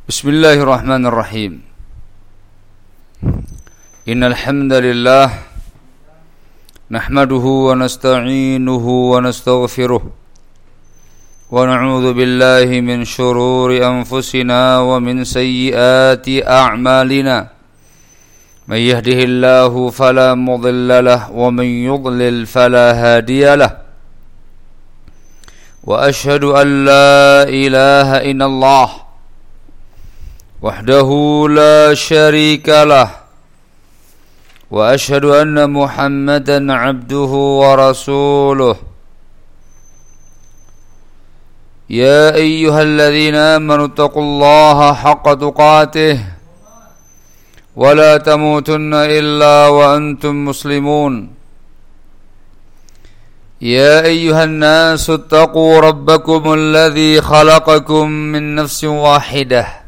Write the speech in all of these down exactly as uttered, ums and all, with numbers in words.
Bismillahirrahmanirrahim. Innal hamdalillah nahmaduhu wa nasta'inuhu wa nastaghfiruh wa na'udzu billahi min shururi anfusina wa min sayyiati a'malina. May yahdihillahu fala mudilla lahu wa man yudlil fala hadiya lahu. Wa ashhadu an la ilaha illallah wahdahu la syarika lah wa ashhadu anna Muhammadan abduhu wa rasuluh. Ya ayyuhalladzina amanu taqullaha haqqa tuqatih wa la tamutunna illa wa antum muslimun. Ya ayyuhan nasu taqu rabbakumul ladzi khalaqakum min nafsin wahidah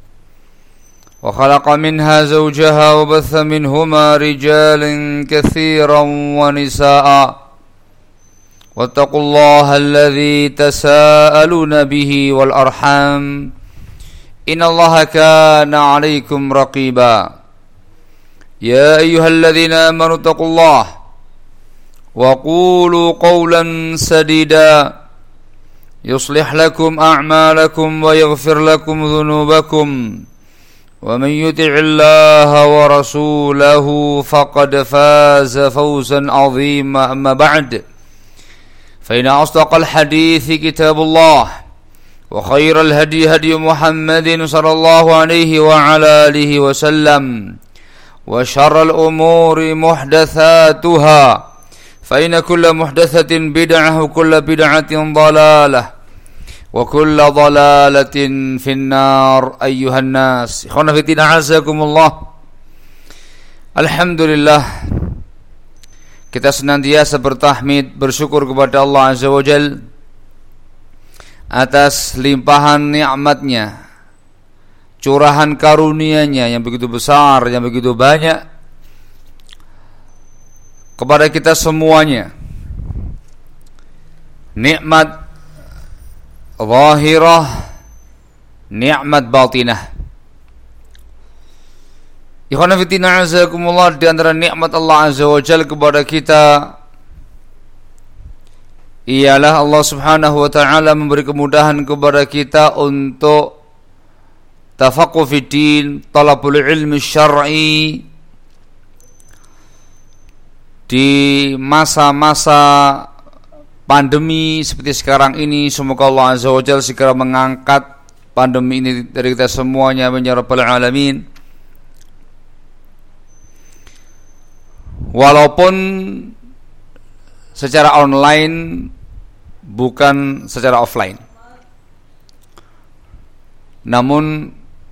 وخلق منها زوجها وبث منهما رجالا كثيرا ونساء واتقوا الله الذي تساءلون به والأرحام إن الله كان عليكم رقيبا. يا أيها الذين آمنوا اتقوا الله وقولوا قولا سديدا يصلح لكم أعمالكم ويغفر لكم ذنوبكم ومن يطع الله ورسوله فقد فاز فوزا عظيما. أما بعد فإن أصدق الحديث كتاب الله وخير الهدي هدي محمد صلى الله عليه وعلى آله وسلم وشر الأمور محدثاتها فإن كل محدثة بدعة وكل بدعة ضلالة wa kullu dhalalatin finnar. Ayyuhan nas, ikhwana fillah azakumullah. Alhamdulillah, kita senantiasa bertahmid, bersyukur kepada Allah Azza wa Jal atas limpahan nikmatnya, curahan karunia-Nya yang begitu besar, yang begitu banyak kepada kita semuanya. Nikmat zahirah, nikmat batinah. Ikhwan fillah azakumullah, di antara nikmat Allah Azza wa Jalla kepada kita ialah Allah Subhanahu wa taala memberi kemudahan kepada kita untuk tafaqquh fid din, talabul ilmi syar'i di masa-masa pandemi seperti sekarang ini. Semoga Allah Azza wa Jalla segera mengangkat pandemi ini dari kita semuanya, ya rabbal alamin. Walaupun secara online bukan secara offline, namun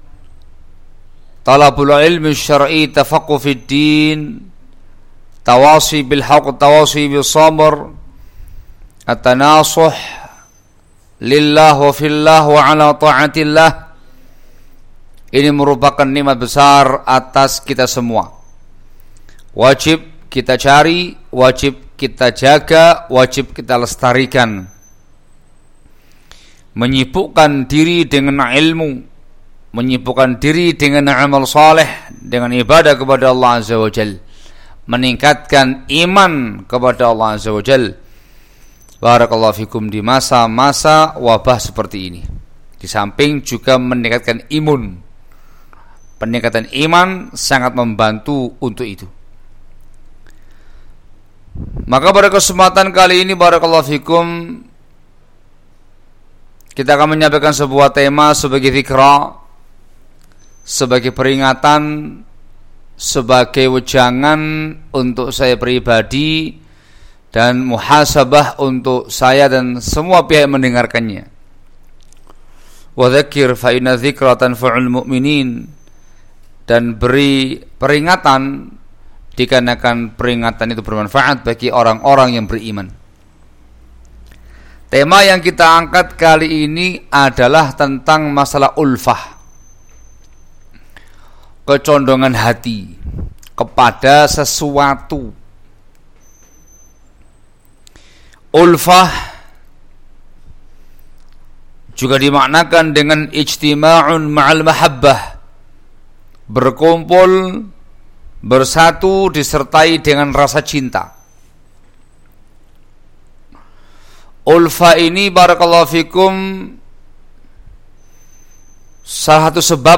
talabul ilmi syar'i, tafaqquh fid din, tawasi bil haqq, tawasi bis sabr, at-tanasuh lillah wa fillah wa ala ta'atillah, ini merupakan nikmat besar atas kita semua. Wajib kita cari, wajib kita jaga, wajib kita lestarikan. Menyibukkan diri dengan ilmu, menyibukkan diri dengan amal saleh, dengan ibadah kepada Allah Azza wa Jalla, meningkatkan iman kepada Allah Azza wa Jalla. Barakallahu fikum, di masa-masa wabah seperti ini, di samping juga meningkatkan imun, peningkatan iman sangat membantu untuk itu. Maka pada kesempatan kali ini barakallahu fikum, kita akan menyampaikan sebuah tema sebagai zikra, sebagai peringatan, sebagai wejangan untuk saya pribadi dan muhasabah untuk saya dan semua pihak yang mendengarkannya. Wa dzakir fa inna dzikra tanfa'ul mu'minin, dan beri peringatan dikarenakan peringatan itu bermanfaat bagi orang-orang yang beriman. Tema yang kita angkat kali ini adalah tentang masalah ulfah, kecondongan hati kepada sesuatu. Ulfah juga dimaknakan dengan ijtima'un ma'al mahabbah, berkumpul, bersatu disertai dengan rasa cinta. Ulfa ini barakallahu fikum salah satu sebab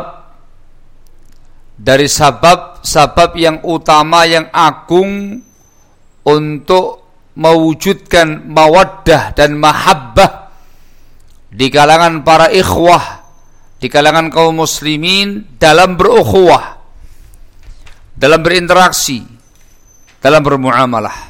dari sebab-sebab yang utama yang agung untuk mewujudkan mawaddah dan mahabbah di kalangan para ikhwah, di kalangan kaum muslimin dalam berukhuwah, dalam berinteraksi, dalam bermuamalah.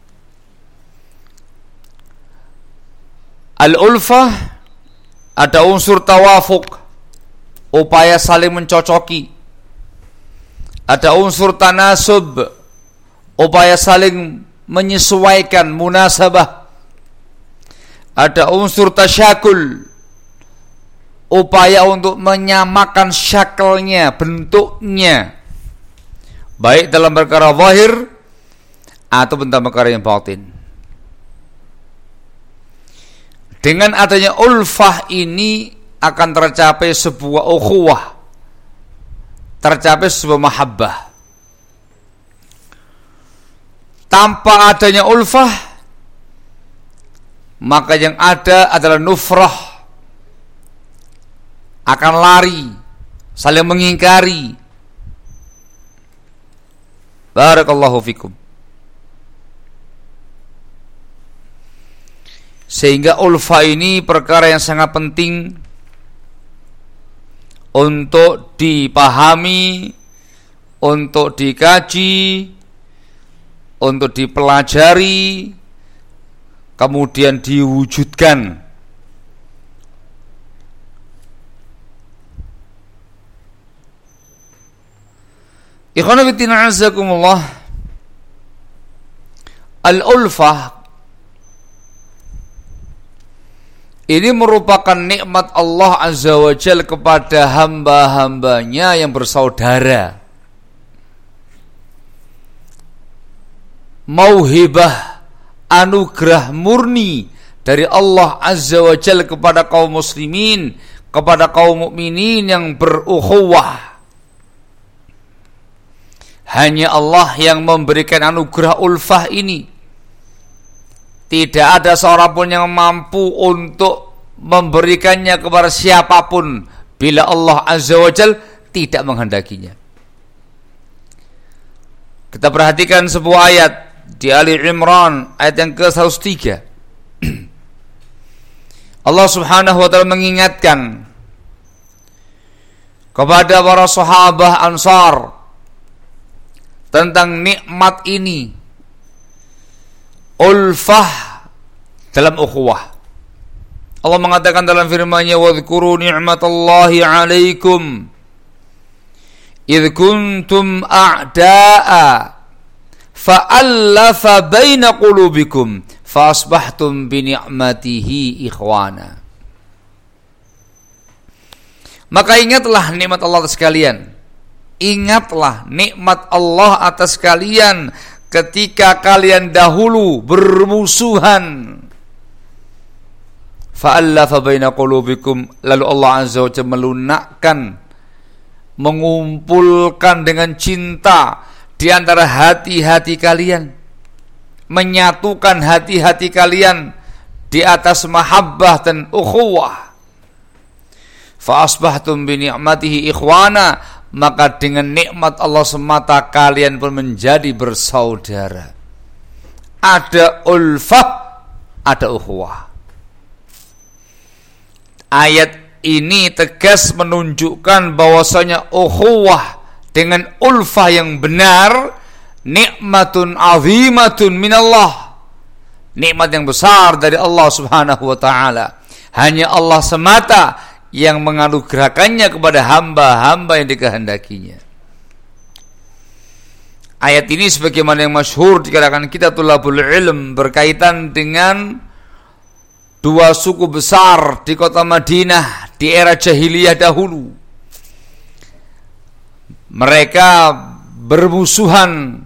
Al-ulfah ada unsur tawafuk, upaya saling mencocoki. Ada unsur tanasub, upaya saling menyesuaikan, munasabah. Ada unsur tasyakul, upaya untuk menyamakan syaklnya, bentuknya, baik dalam perkara zahir ataupun dalam perkara yang batin. Dengan adanya ulfah ini akan tercapai sebuah ukhuwah, tercapai sebuah mahabbah. Tanpa adanya ulfah, maka yang ada adalah nufrah, akan lari, saling mengingkari. Barakallahu fikum. Sehingga ulfa ini perkara yang sangat penting untuk dipahami, untuk dikaji, untuk dipelajari, kemudian diwujudkan. Ikhwana fillah azakumullah, al-ulfah ini merupakan nikmat Allah Azza wa Jalla kepada hamba-hambanya yang bersaudara. Mauhibah, anugerah murni dari Allah Azza wa Jalla kepada kaum muslimin, kepada kaum mukminin yang berukhuwah. Hanya Allah yang memberikan anugerah ulfah ini. Tidak ada seorang pun yang mampu untuk memberikannya kepada siapapun bila Allah Azza wa Jalla tidak menghendakinya. Kita perhatikan sebuah ayat di Ali Imran ayat yang ke seratus tiga. Allah Subhanahu wa taala mengingatkan kepada para sahabat Ansar tentang nikmat ini, ulfah dalam ukhuwah. Allah mengatakan dalam firman-Nya, "Wadhkuru ni'matallahi 'alaikum idh kuntum a'da'a fa'allafa baina qulubikum fa asbahtum bi ni'matihi ikhwana." Maka ingatlah nikmat Allah atas kalian. Ingatlah nikmat Allah atas kalian ketika kalian dahulu bermusuhan. Fa'allafa baina qulubikum, lalu Allah Azza wa Jalla melunakkan, mengumpulkan dengan cinta di antara hati-hati kalian, menyatukan hati-hati kalian di atas mahabbah dan ukhuwah. Fa asbahtum bi ni'matihi ikhwana, maka dengan nikmat Allah semata kalian pun menjadi bersaudara. Ada ulfah, ada ukhuwah. Ayat ini tegas menunjukkan bahwasanya ukhuwah dengan ulfah yang benar nikmatun azimatun minallah, nikmat yang besar dari Allah Subhanahu wa taala. Hanya Allah semata yang menganugerahkannya kepada hamba-hamba yang dikehendakinya. Ayat ini sebagaimana yang masyhur dikatakan kita tulabul ilm berkaitan dengan dua suku besar di kota Madinah di era jahiliyah dahulu. Mereka bermusuhan,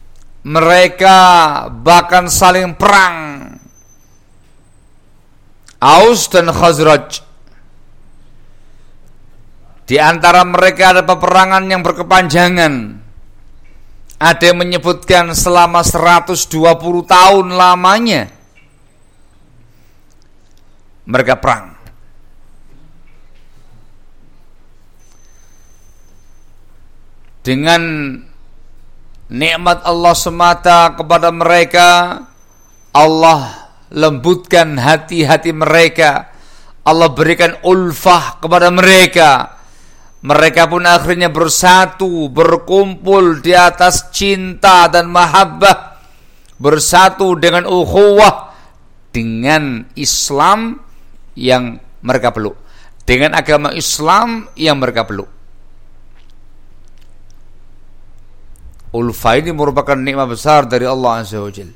mereka bahkan saling perang Aus dan Khazraj. Di antara mereka ada peperangan yang berkepanjangan. Ada yang menyebutkan selama seratus dua puluh tahun lamanya mereka perang. Dengan nikmat Allah semata kepada mereka, Allah lembutkan hati-hati mereka. Allah berikan ulfah kepada mereka. Mereka pun akhirnya bersatu, berkumpul di atas cinta dan mahabbah, bersatu dengan ukhuwah, dengan Islam yang mereka peluk, dengan agama Islam yang mereka peluk. Ulfah ini merupakan nikmat besar dari Allah Azza wa Jalla.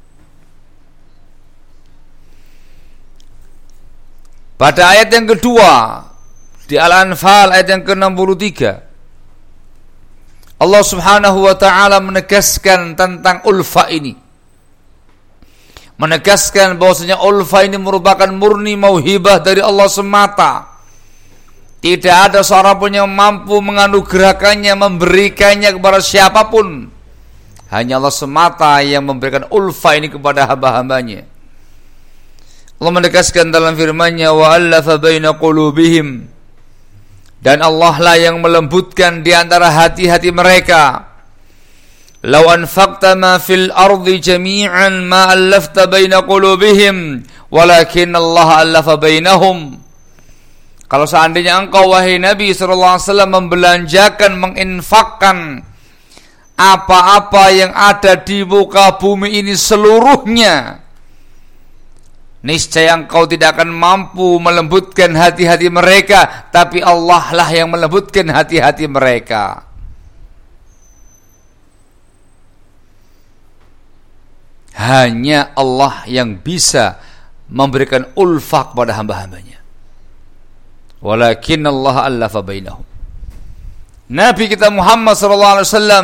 Pada ayat yang kedua di Al-Anfal ayat yang ke enam puluh tiga, Allah Subhanahu wa taala menegaskan tentang ulfah ini. Menegaskan bahwasanya ulfah ini merupakan murni mauhibah dari Allah semata. Tidak ada seorang pun yang mampu menganugerahkannya, memberikannya kepada siapapun. Hanya Allah semata yang memberikan ulfah ini kepada hamba-hambanya. Allah menegaskan dalam firman-Nya, wa allafa baina qulubihim, dan Allah lah yang melembutkan di antara hati-hati mereka. Law anfaqta ma fil ardi jami'an ma allafta baina qulubihim walakin Allah allafa bainahum. Kalau seandainya engkau wahai Nabi sallallahu alaihi wasallam membelanjakan, menginfakkan apa-apa yang ada di muka bumi ini seluruhnya, niscaya engkau tidak akan mampu melembutkan hati-hati mereka, tapi Allah lah yang melembutkan hati-hati mereka. Hanya Allah yang bisa memberikan ulfah kepada hamba-hambanya. Walakin Allah allafa bainahum. Nabi kita Muhammad sallallahu alaihi wasallam,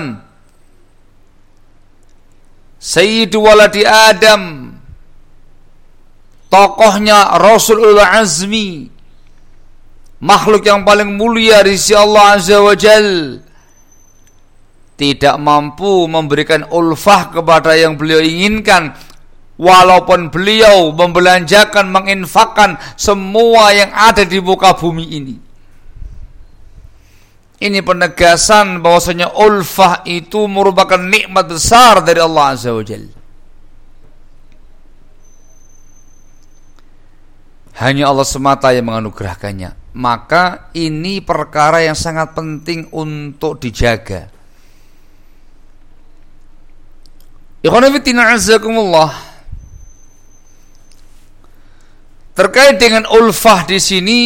Sayyidu waladi Adam, tokohnya Rasulul Azmi, makhluk yang paling mulia di sisi Allah Azza wa Jal, tidak mampu memberikan ulfah kepada yang beliau inginkan, walaupun beliau membelanjakan, menginfakkan semua yang ada di muka bumi ini. Ini penegasan bahwasanya ulfah itu merupakan nikmat besar dari Allah Azza wa Jalla. Hanya Allah semata yang menganugerahkannya. Maka ini perkara yang sangat penting untuk dijaga. Ikhwan fillah azakumullah. Terkait dengan ulfah di sini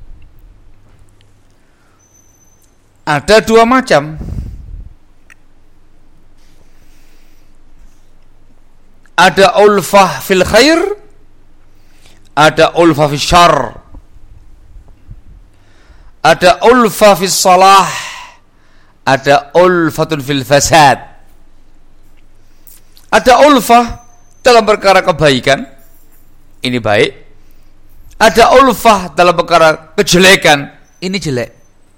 ada dua macam. Ada ulfah fil khair, ada ulfah fil syarr. Ada ulfah fil salah, ada ulfatun fil fasad. Ada ulfah dalam perkara kebaikan, ini baik. Ada ulfah dalam perkara kejelekan, ini jelek.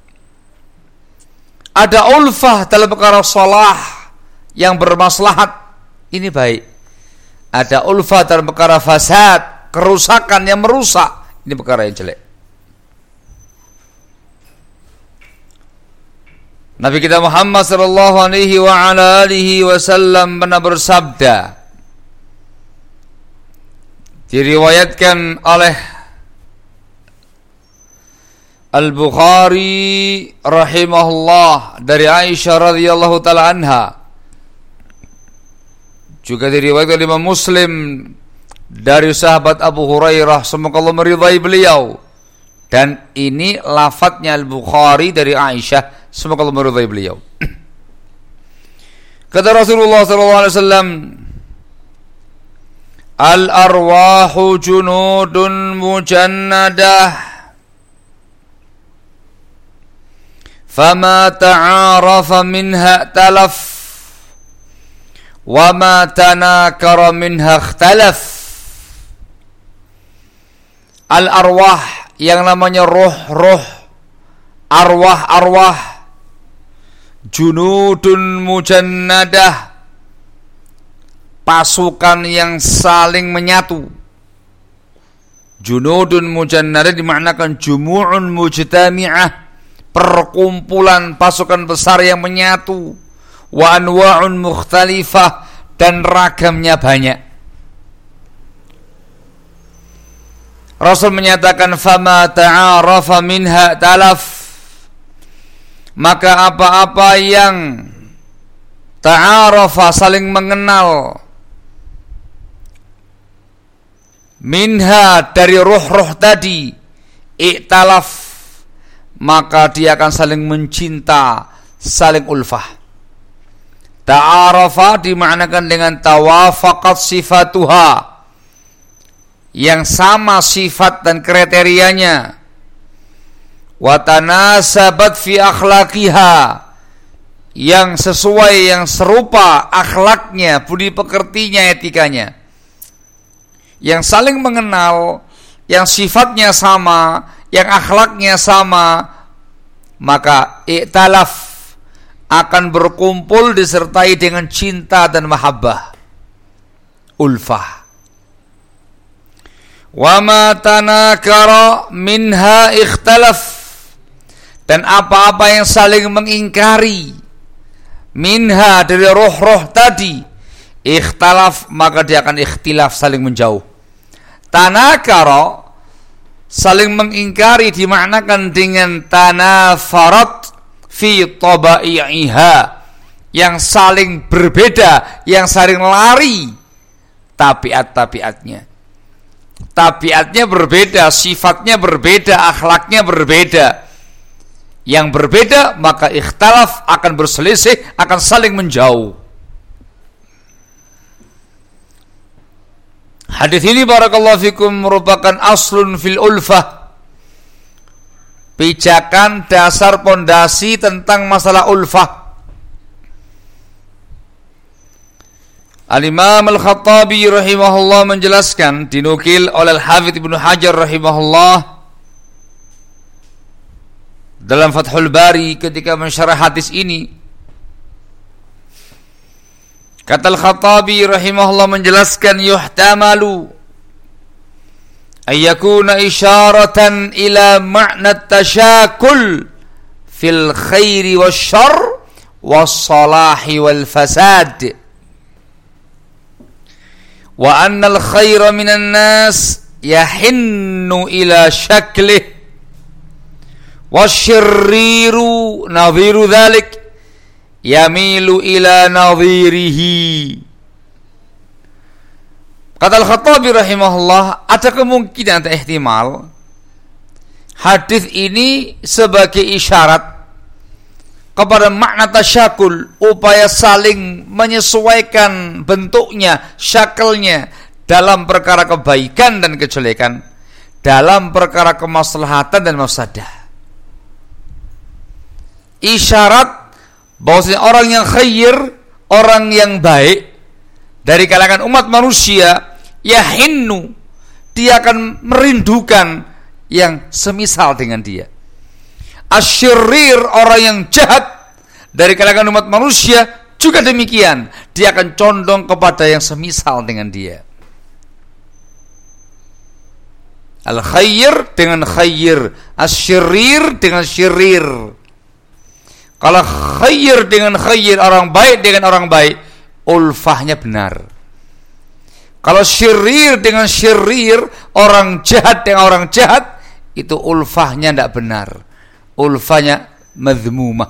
Ada ulfah dalam perkara salah yang bermaslahat, ini baik. Ada ulfah dalam perkara fasad, kerusakan yang merusak, ini perkara yang jelek. Nabi kita Muhammad sallallahu alaihi wa ala alihi wasallam pernah bersabda, diriwayatkan oleh Al-Bukhari rahimahullah dari Aisyah radhiyallahu taala anha, juga diriwayatkan oleh Imam Muslim dari sahabat Abu Hurairah, semoga Allah meridai beliau. Dan ini lafadznya Al-Bukhari dari Aisyah, semoga Allah meridai beliau. Kata Rasulullah sallallahu alaihi wasallam, al-arwahu junudun mujannadah, fama ta'arafa minha talaf, wa ma tanakara minha ikhtalaf. al-arwah, yang namanya roh-roh, arwah-arwah, junudun mujannadah, pasukan yang saling menyatu. Junudun mujannadah dimaknakan jumu'un mujtami'ah, perkumpulan pasukan besar yang menyatu. Wa anwa'un mukhtalifah, dan ragamnya banyak. Rasul menyatakan fama ta'arafa minha talaf, maka apa-apa yang ta'arafa, saling mengenal, minha, dari ruh-ruh tadi, iktalaf, maka dia akan saling mencinta, saling ulfah. Ta'arafa dimaknakan dengan tawafaqat sifatuha, yang sama sifat dan kriterianya. Wa tanasabat fi akhlaqiha, yang sesuai, yang serupa akhlaknya, budi pekertinya, etikanya. Yang saling mengenal, yang sifatnya sama, yang akhlaknya sama, maka i'talaf, akan berkumpul disertai dengan cinta dan mahabbah, ulfah. Wa ma tanakara minha ikhtalaf, dan apa-apa yang saling mengingkari, minha, dari roh-roh tadi, ikhtalaf, maka dia akan ikhtilaf, saling menjauh. Tanakara, saling mengingkari, dimaknakan dengan tanafarat fi tabai'iha, yang saling berbeda, yang saling lari tabiat-tabiatnya. Tabiatnya berbeda, sifatnya berbeda, akhlaknya berbeda. Yang berbeda, maka ikhtilaf, akan berselisih, akan saling menjauh. Hadis ini barakallahu fikum merupakan aslun fil ulfah, pijakan dasar pondasi tentang masalah ulfah. Al-Imam Al-Khattabi rahimahullah menjelaskan, dinukil oleh Al-Hafidz Ibnu Hajar rahimahullah dalam Fathul Bari ketika mensyarah hadis ini. Kata Al-Khattabi rahimahullah menjelaskan, yuhtamalu ayyakuna isyaratan ila ma'na tashakul fil khairi wasyarr wassalahi wal fasad, wa annal khaira minan nas yahinnu ila syaklih, wasyirriru nadhiru dhalik yamilu ila nadhirihi. Kata Al-Khattabi rahimahullah, ada kemungkinan, ada ihtimal hadis ini sebagai isyarat kepada makna tasyakul, upaya saling menyesuaikan bentuknya, syakelnya, dalam perkara kebaikan dan kejelekan, dalam perkara kemaslahatan dan mafsadah. Isyarat bahwasanya orang yang khair, orang yang baik dari kalangan umat manusia, yahinnu, dia akan merindukan yang semisal dengan dia. Asyirir, orang yang jahat dari kalangan umat manusia juga demikian, dia akan condong kepada yang semisal dengan dia. Al-khair dengan khair, asyirir dengan syirir. Kalau khair dengan khair, orang baik dengan orang baik, ulfahnya benar. Kalau syirir dengan syirir, orang jahat dengan orang jahat, itu ulfahnya tidak benar, ulfahnya madhmumah.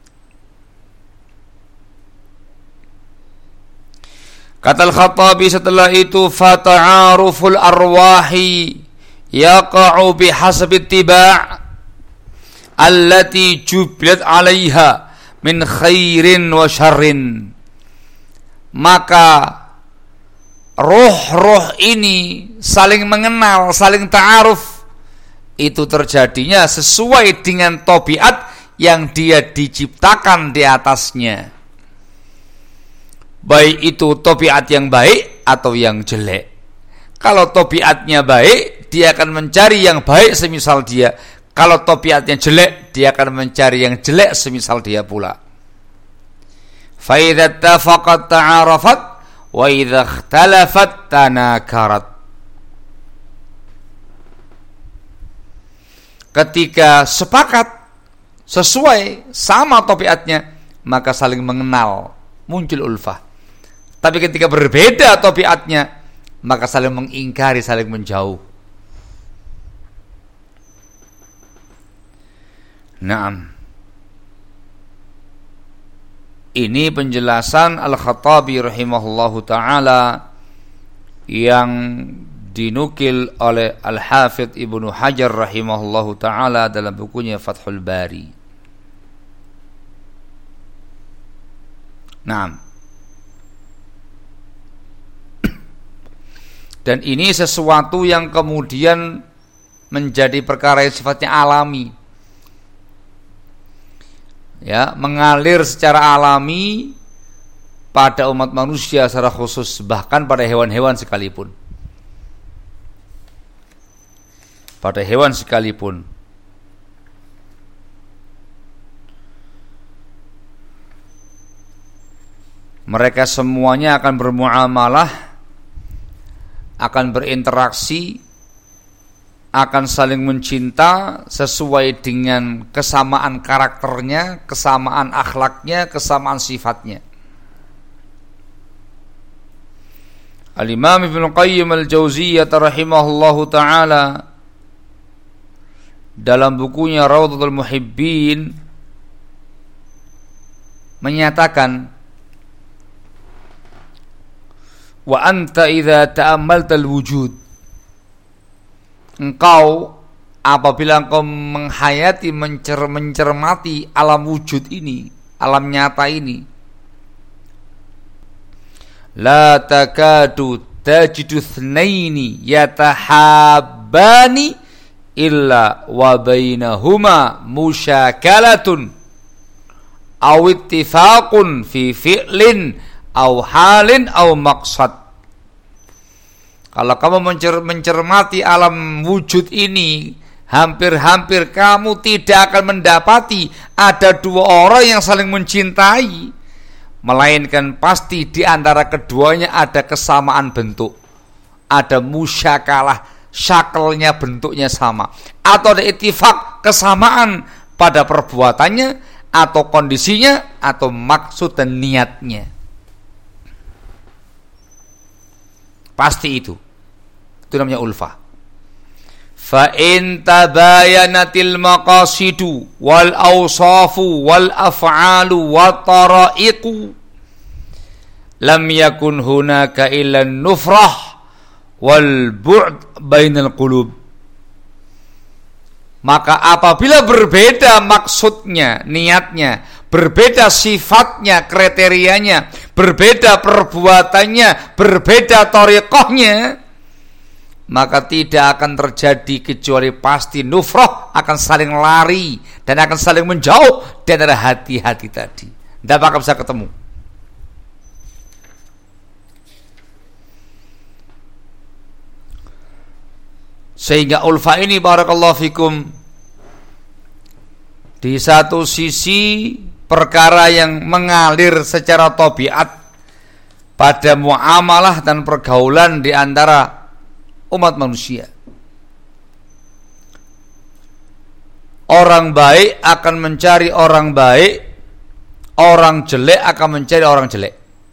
Kata Al-Khattabi setelah itu, fata'aruful arwahi yaqa'u bihasabi ittiba' allati jubilat 'alaiha min khairin wa syarrin. Maka roh-roh ini saling mengenal, saling ta'aruf, itu terjadinya sesuai dengan tabiat yang dia diciptakan di atasnya, baik itu tabiat yang baik atau yang jelek. Kalau tabiatnya baik, dia akan mencari yang baik semisal dia. Kalau tabiatnya jelek, dia akan mencari yang jelek semisal dia pula. Fa idza tafaqat ta'arafat wa idza ikhtalafat tanakarat. Ketika sepakat sesuai sama tabiatnya, maka saling mengenal, muncul ulfah. Tapi ketika berbeda tabiatnya, maka saling mengingkari, saling menjauh. Naam. Ini penjelasan Al-Khattabi rahimahullahu ta'ala yang dinukil oleh Al-Hafidh Ibnu Hajar rahimahullahu ta'ala dalam bukunya Fathul Bari. Naam. Dan ini sesuatu yang kemudian menjadi perkara yang sifatnya alami. Ya, mengalir secara alami pada umat manusia secara khusus, bahkan pada hewan-hewan sekalipun. Pada hewan sekalipun. Mereka semuanya akan bermuamalah, akan berinteraksi, akan saling mencinta sesuai dengan kesamaan karakternya, kesamaan akhlaknya, kesamaan sifatnya. Al-Imam Ibnu Qayyim Al-Jauziyah rahimahullahu ta'ala dalam bukunya Rawdatul Muhibbin menyatakan, wa anta idza ta'ammaltal wujud, engkau apabila engkau menghayati, mencer, mencermati alam wujud ini, alam nyata ini, la takadu tajidu thnaini yatahabbani illa wa bainahuma musyakalatun aw ittifaqun fi fi'lin aw halin aw maqsad. Kalau kamu mencer- mencermati alam wujud ini, hampir-hampir kamu tidak akan mendapati ada dua orang yang saling mencintai, melainkan pasti di antara keduanya ada kesamaan bentuk, ada musyakalah, syakelnya bentuknya sama, atau ada ittifaq, kesamaan pada perbuatannya atau kondisinya atau maksud dan niatnya. Pasti itu. Itu namanya ulfah. Fa in tabayanatil maqasidu wal awsafu wal af'alu wa tara'iqu lam yakun hunaka illa nufrah wal bu'd bainal qulub. Maka apabila berbeda maksudnya, niatnya, berbeda sifatnya, kriterianya, berbeda perbuatannya, berbeda thariqahnya, maka tidak akan terjadi kecuali pasti nufrah, akan saling lari dan akan saling menjauh dari hati-hati tadi. Tidak bakal bisa ketemu. Sehingga ulfa ini barakallahu fikum, di satu sisi perkara yang mengalir secara tabiat pada muamalah dan pergaulan di antara umat manusia. Orang baik akan mencari orang baik, orang jelek akan mencari orang jelek.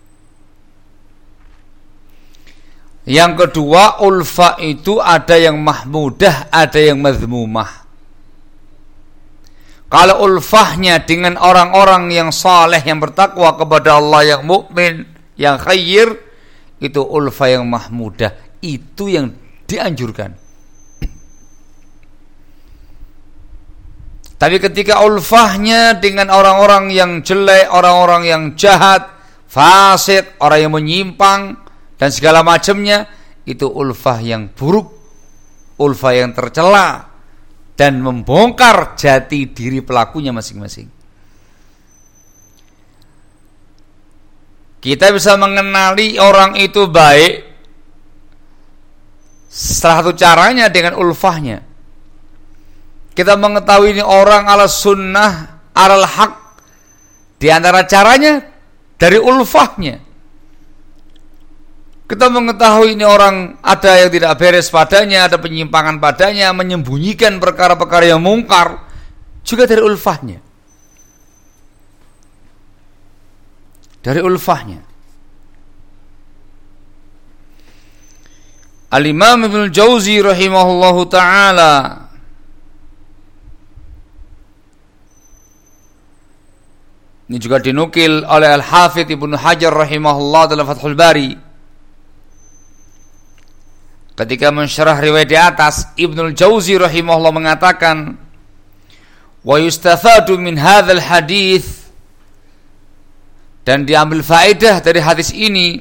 Yang kedua, ulfa itu ada yang mahmudah, ada yang mazmumah. Kalau ulfahnya dengan orang-orang yang saleh, yang bertakwa kepada Allah, yang mukmin, yang khair, itu ulfa yang mahmudah, itu yang dianjurkan. Tapi ketika ulfahnya dengan orang-orang yang jelek, orang-orang yang jahat, fasik, orang yang menyimpang dan segala macamnya, itu ulfah yang buruk, ulfah yang tercela dan membongkar jati diri pelakunya masing-masing. Kita bisa mengenali orang itu baik Salah satu caranya dengan ulfahnya. Kita mengetahui ini orang ala sunnah, ala haq. Di antara caranya dari ulfahnya. Kita mengetahui ini orang ada yang tidak beres padanya, ada penyimpangan padanya, menyembunyikan perkara-perkara yang mungkar, juga dari ulfahnya. Dari ulfahnya. Al-Imam Ibnul Jauzi rahimahullahu ta'ala ini juga dinukil oleh Al-Hafidz Ibnu Hajar rahimahullah dalam Fathul Bari. Ketika mensyarah riwayat di atas, Ibnul Jauzi rahimahullah mengatakan, wa yustafadu min hadzal hadits, dan diambil faedah dari hadis ini,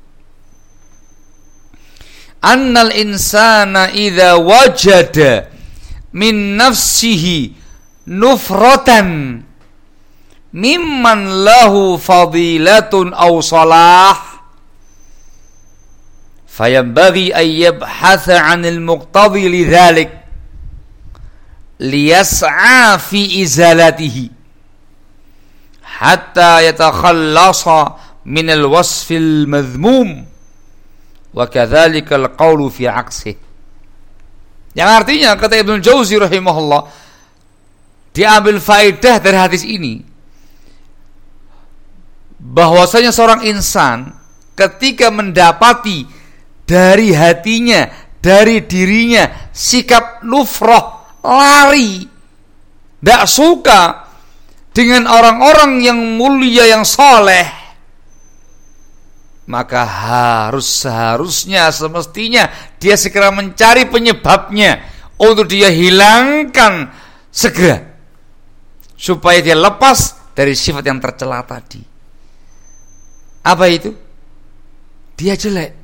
annal insana idza wajada min nafsihi nufratan mimman lahu fadilatun aw salah fayambaghi an yabhatha 'anil muqtadi lidzalik liyas'a fi izalatihi hatta yatakhallasa min al-wasfil madhmum wa kadzalikal qawlu fi 'aksih. Yang artinya kata Ibnu Jauzi rahimahullah, diambil faedah dari hadis ini bahwasanya seorang insan ketika mendapati dari hatinya, dari dirinya sikap nufrah, lari, tidak suka dengan orang-orang yang mulia, yang soleh, maka harus seharusnya semestinya dia segera mencari penyebabnya untuk dia hilangkan segera, supaya dia lepas dari sifat yang tercela tadi. Apa itu? Dia jelek.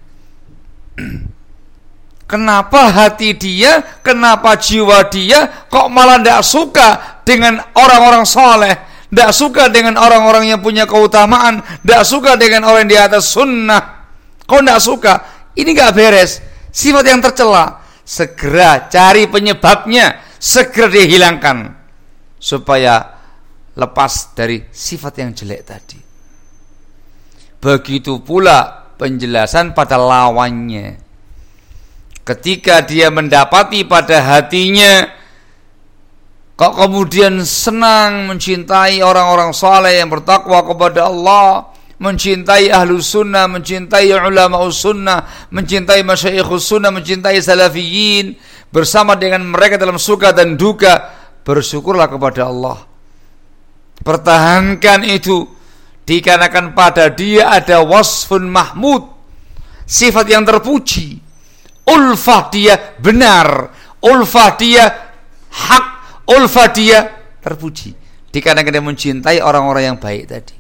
Kenapa hati dia, kenapa jiwa dia kok malah tidak suka dengan orang-orang soleh, tidak suka dengan orang-orang yang punya keutamaan, tidak suka dengan orang yang di atas sunnah? Kok tidak suka? Ini gak beres, sifat yang tercela. Segera cari penyebabnya, segera dihilangkan, supaya lepas dari sifat yang jelek tadi. Begitu pula penjelasan pada lawannya. Ketika dia mendapati pada hatinya kok kemudian senang mencintai orang-orang saleh yang bertakwa kepada Allah, mencintai ahlu sunnah, mencintai ulama sunnah, mencintai masyayikhus sunnah, mencintai salafiyin, bersama dengan mereka dalam suka dan duka, bersyukurlah kepada Allah. Pertahankan itu, dikarenakan pada dia ada wasfun mahmud, sifat yang terpuji. Ulfah dia benar, ulfah dia hak, ulfah dia terpuji, dikarenakan dia mencintai orang-orang yang baik tadi.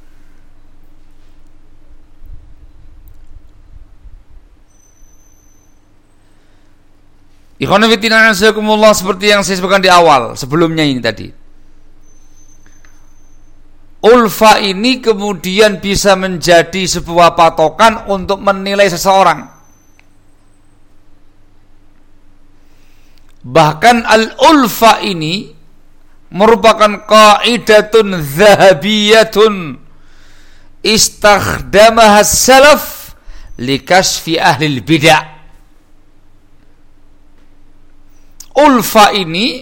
Ikhwan fillah azakumullah, seperti yang saya sebutkan di awal sebelumnya ini tadi. Ulfa ini kemudian bisa menjadi sebuah patokan untuk menilai seseorang. Bahkan al-ulfa ini merupakan qaidatun zahabiyatun istakhdamaha salaf likasfi ahli bid'ah. Ulfa ini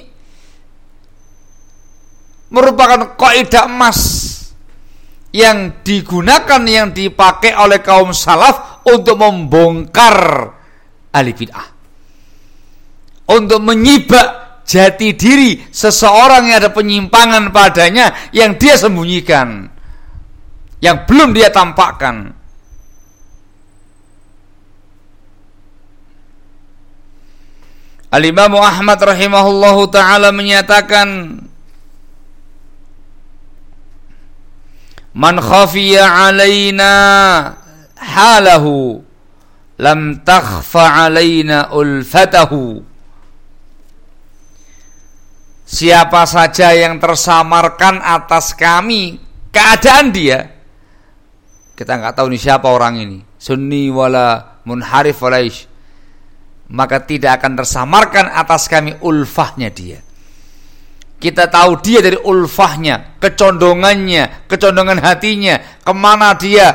merupakan kaidah emas yang digunakan, yang dipakai oleh kaum salaf untuk membongkar ahli bid'ah, untuk menyibak jati diri seseorang yang ada penyimpangan padanya, yang dia sembunyikan, yang belum dia tampakkan. Al-Imam Ahmad rahimahullahu ta'ala menyatakan, man khafiya alaina halahu lam takhfa alaina ulfatahu. Siapa saja yang tersamarkan atas kami keadaan dia, kita nggak tahu nih siapa orang ini, sunni wala munharif wala ish, maka tidak akan tersamarkan atas kami ulfahnya dia. Kita tahu dia dari ulfahnya, kecondongannya, kecondongan hatinya, kemana dia,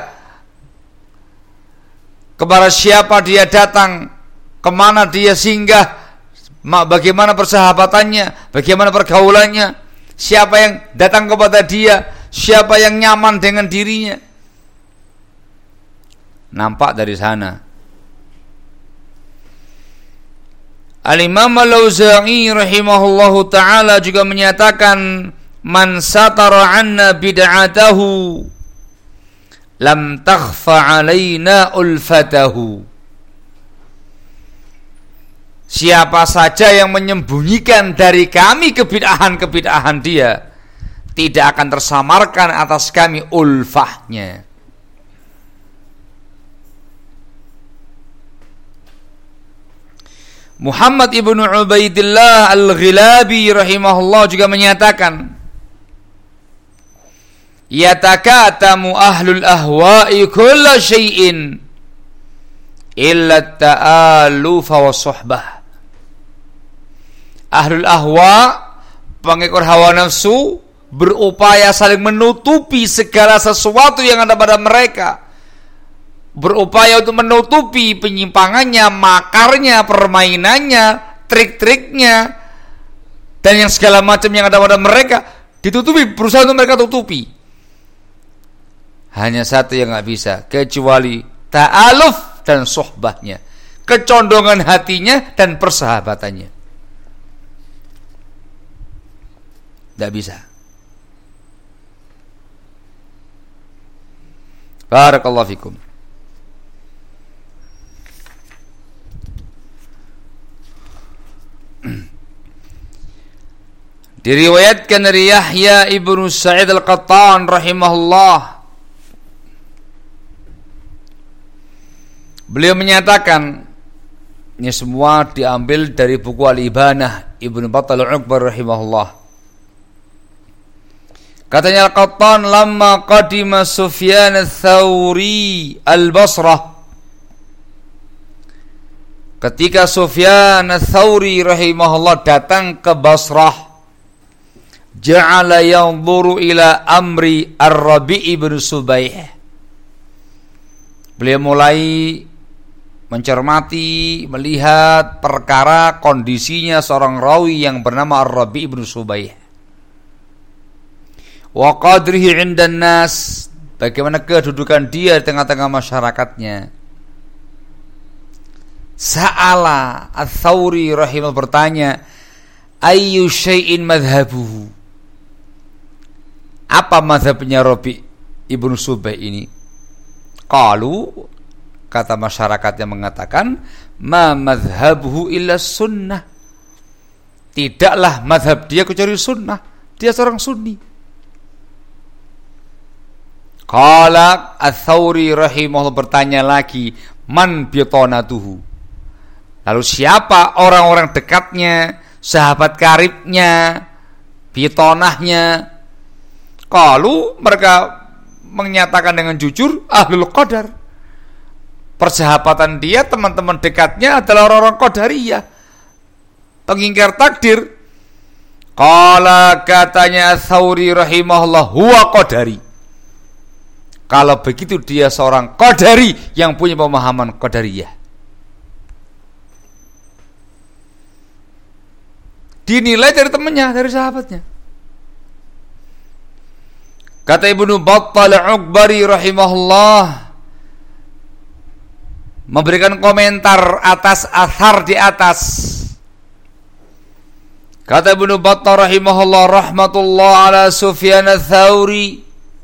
kepada siapa dia datang, kemana dia singgah, bagaimana persahabatannya, bagaimana pergaulannya, siapa yang datang kepada dia, siapa yang nyaman dengan dirinya. Nampak dari sana. Al-Imam Al-Auza'i rahimahullahu ta'ala juga menyatakan, man satara anna bid'atahu lam takhfa alaina ulfatahu. Siapa saja yang menyembunyikan dari kami kebid'ahan-kebid'ahan dia, tidak akan tersamarkan atas kami ulfahnya. Muhammad ibnu Ubaidillah Al-Ghilabi rahimahullah juga menyatakan, yatakatamu ahlul ahwa'i kulla syai'in illa ta'alufa wa suhbah. Ahlul ahwa, pengekor hawa nafsu, berupaya saling menutupi segala sesuatu yang ada pada mereka, berupaya untuk menutupi penyimpangannya, makarnya, permainannya, trik-triknya, dan yang segala macam yang ada pada mereka ditutupi, berusaha untuk mereka tutupi. Hanya satu yang nggak bisa, kecuali ta'aluf dan sohbahnya, kecondongan hatinya dan persahabatannya. Tidak bisa. Barakallahu fikum. Diriwayatkan dari Yahya ibnu Sa'id Al-Qattan rahimahullah, beliau menyatakan, ini semua diambil dari buku Al-Ibanah Ibnu Battal Al-Ukbar rahimahullah. Katanya Al-Qattan, lamma qadima Sufyan Ats-Tsauri Al-Basrah, ketika Sufyan Ats-Tsauri rahimahullah datang ke Basrah, ja'ala yanzuru ila amri Ar-Rabi' ibn Subaih. Beliau mulai mencermati, melihat perkara kondisinya seorang rawi yang bernama Ar-Rabi' ibn Subaih. Wa qadrihi 'indan nas, bagaimana kedudukan dia di tengah-tengah masyarakatnya. Sa'ala Ats-Tsauri rahimahullah bertanya, ayyu syai'in madhhabuhu, apa mazhabnya Rabi' ibnu Subaih ini? Qalu, kata masyarakat yang mengatakan, ma madhhabuhu illa sunnah, tidaklah mazhab dia kecuali sunnah, dia seorang sunni. Qala Ats-Tsauri rahimahullah bertanya lagi, man bitonatuhu, lalu siapa orang-orang dekatnya, sahabat karibnya, bitonahnya? Qalu, mereka menyatakan dengan jujur, ahlul qadar, persahabatan dia, teman-teman dekatnya adalah orang-orang qadariyah, pengingkar takdir. Qala, katanya Ats-Tsauri rahimahullah, huwa qadari, kalau begitu dia seorang qadari yang punya pemahaman qadariyah. Dinilai dari temannya, dari sahabatnya. Kata Ibnu Battal Al-Ukbari rahimahullah, memberikan komentar atas athar di atas. Kata Ibnu Battal rahimahullah, rahmatullah ala Sufyan Ats-Tsauri,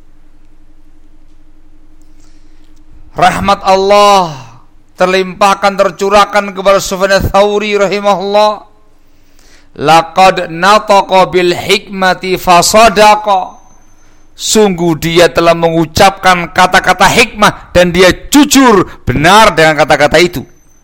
rahmat Allah terlimpahkan, tercurahkan kepada Sufyan Ats-Tsauri rahimahullah, laqad nataqa bil hikmati fasadaqa, sungguh dia telah mengucapkan kata-kata hikmah dan dia jujur, benar dengan kata-kata itu.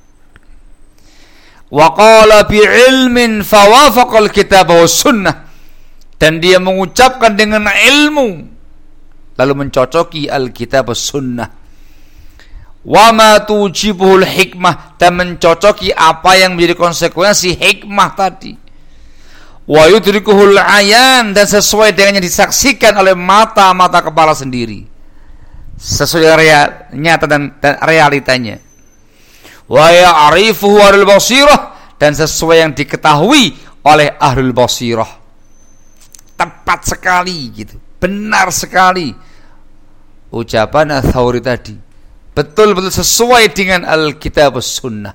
Wa qala bi ilmin fawafaqal kitab wa sunnah, dan dia mengucapkan dengan ilmu lalu mencocoki Alkitab was sunnah. wa ma tujibuhul hikmah, dan mencocoki apa yang menjadi konsekuensi hikmah tadi. Wa yudrikuhul ayan, dan sesuai dengan yang disaksikan oleh mata-mata kepala sendiri, sesuai dengan real, nyata dan, dan realitanya. Wa ya'rifuhu ahlul basirah, dan sesuai yang diketahui oleh ahlul basirah. Tepat sekali gitu, benar sekali ucapan Ats-Tsauri tadi, betul-betul sesuai dengan Alkitab Sunnah.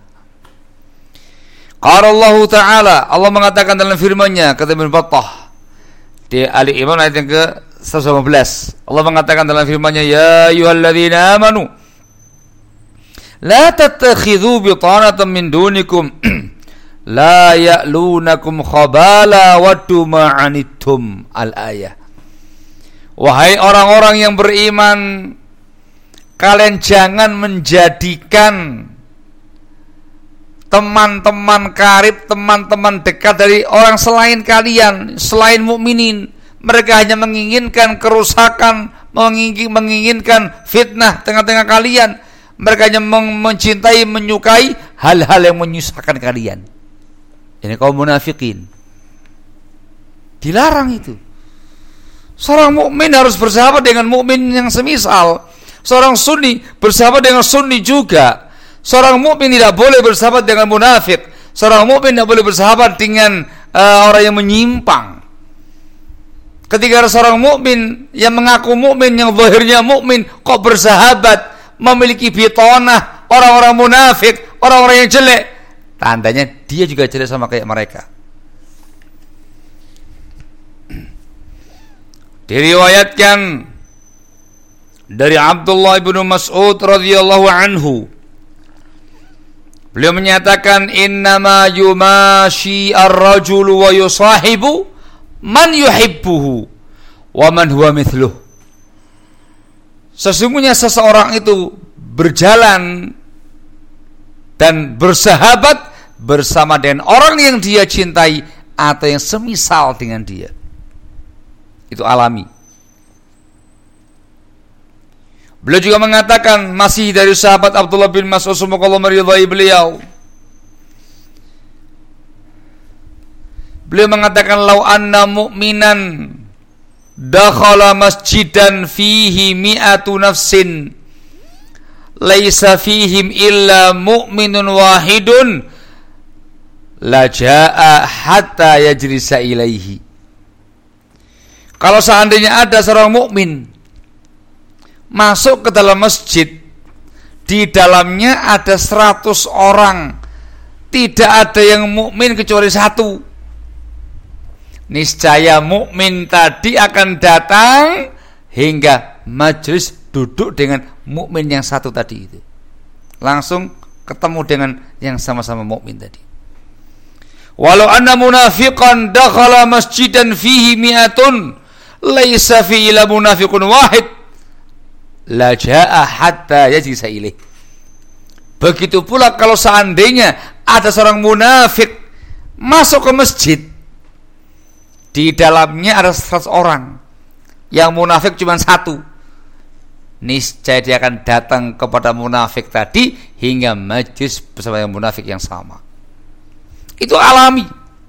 Qala Allah Ta'ala, Allah mengatakan dalam firman-Nya kata Ibnu Battah di Ali Imran ayat yang ke seratus lima belas, Allah mengatakan dalam firman-Nya, ya ayyuhalladzina amanu la tattakhidhu bitanatan min dunikum la ya'lunakum khabala waddu ma'anittum. Al-ayah. Wahai orang-orang yang beriman, kalian jangan menjadikan teman-teman karib, teman-teman dekat dari orang selain kalian, selain mukminin. Mereka hanya menginginkan kerusakan, menginginkan fitnah tengah-tengah kalian. Mereka hanya mencintai, menyukai hal-hal yang menyusahkan kalian. Ini kaum munafikin. Dilarang itu. Seorang mukmin harus bersahabat dengan mukmin yang semisal. Seorang sunni bersahabat dengan sunni juga. Seorang mukmin tidak boleh bersahabat dengan munafik. Seorang mukmin tidak boleh bersahabat dengan uh, orang yang menyimpang. Ketika seorang mukmin yang mengaku mukmin, yang zahirnya mukmin, kok bersahabat memiliki bitonah orang-orang munafik, orang-orang yang jelek, tandanya dia juga jelek sama kayak mereka. Diriwayatkan dari Abdullah bin Mas'ud radhiyallahu anhu, beliau menyatakan, innama yumashi ar-rajulu wa yusahibu man yuhibbuhu wa man huwa mithluh. Sesungguhnya seseorang itu berjalan dan bersahabat bersama dengan orang yang dia cintai atau yang semisal dengan dia. Itu alami. Beliau juga mengatakan, masih dari sahabat Abdullah bin Mas'ud, semoga Allah meridhai beliau, beliau mengatakan, lau anna mu'minan dakhala masjidan fihi mi'atu nafsin laisa fihim illa mu'minun wahidun la jaa'a hatta yajrisa ilaihi. Kalau seandainya ada seorang mukmin masuk ke dalam masjid, di dalamnya ada seratus orang, tidak ada yang mukmin kecuali satu, niscaya mukmin tadi akan datang hingga majelis duduk dengan mukmin yang satu tadi itu, langsung ketemu dengan yang sama-sama mukmin tadi. Walau anna munafiqan dakhala masjidan fihi mi'atun laisa fi ila munafiqun wahid la jaa hatta yajlisa ilaih. Begitu pula kalau seandainya ada seorang munafik masuk ke masjid, di dalamnya ada seratus orang, yang munafik cuma satu, niscaya dia akan datang kepada munafik tadi hingga majlis bersama yang munafik yang sama. Itu alami.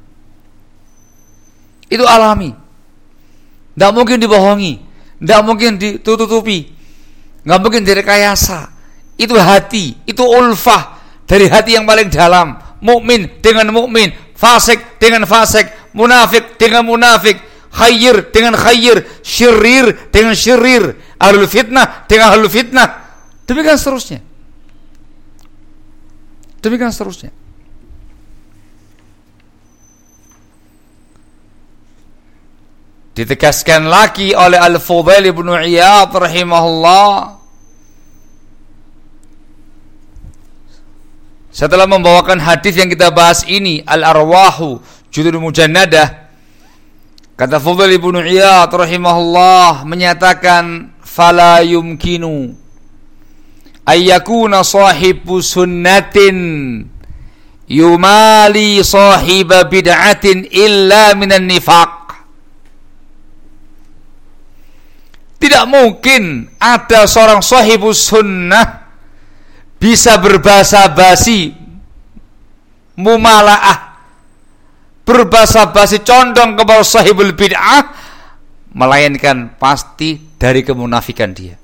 Itu alami. Tidak mungkin dibohongi, tidak mungkin ditutupi, nggak mungkin direkayasa. Itu hati, itu ulfah dari hati yang paling dalam. Mukmin dengan mukmin, fasik dengan fasik, munafik dengan munafik, khair dengan khair, syirir dengan syirir, ahlul fitnah dengan ahlul fitnah. Demikian seterusnya. Demikian seterusnya. Ditegaskan lagi oleh Al-Fudail bin Iyad rahimahullah, setelah membawakan hadis yang kita bahas ini, Al-Arwahu Judul Mujannadah, kata Fudail bin Iyad rahimahullah menyatakan, fala yumkinu ayyakuna sahibu sunnatin yumali sahiba bid'atin illa minan nifaq. Tidak mungkin ada seorang sahibus sunnah bisa berbahasa basi, mumalaah, berbahasa basi condong kepada sahibul bid'ah, melainkan pasti dari kemunafikan dia.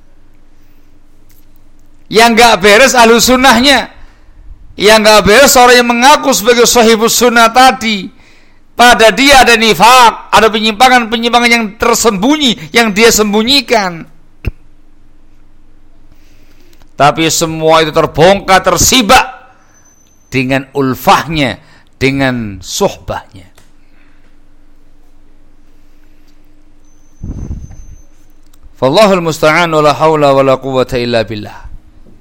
Yang gak beres ahlu sunnahnya, yang gak beres orang yang mengaku sebagai sahibus sunnah tadi, pada dia ada nifaq, ada penyimpangan-penyimpangan yang tersembunyi, yang dia sembunyikan. Tapi semua itu terbongkar, tersibak dengan ulfahnya, dengan suhbahnya. Fallahul musta'an wa la haula wa la quwwata illa billah.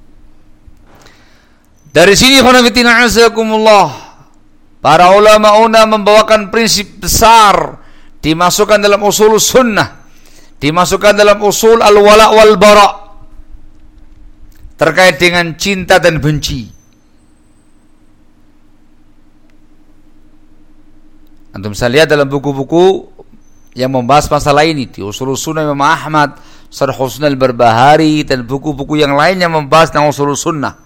Dari sini khonafidina azakumullah, para ulama-ulama membawakan prinsip besar, dimasukkan dalam usul sunnah, dimasukkan dalam usul al-wala wal bara, terkait dengan cinta dan benci. Antum bisa lihat dalam buku-buku yang membahas masalah ini, di usul sunnah Imam Ahmad, Syarh Husnul Barbahari, dan buku-buku yang lain yang membahas tentang usul sunnah.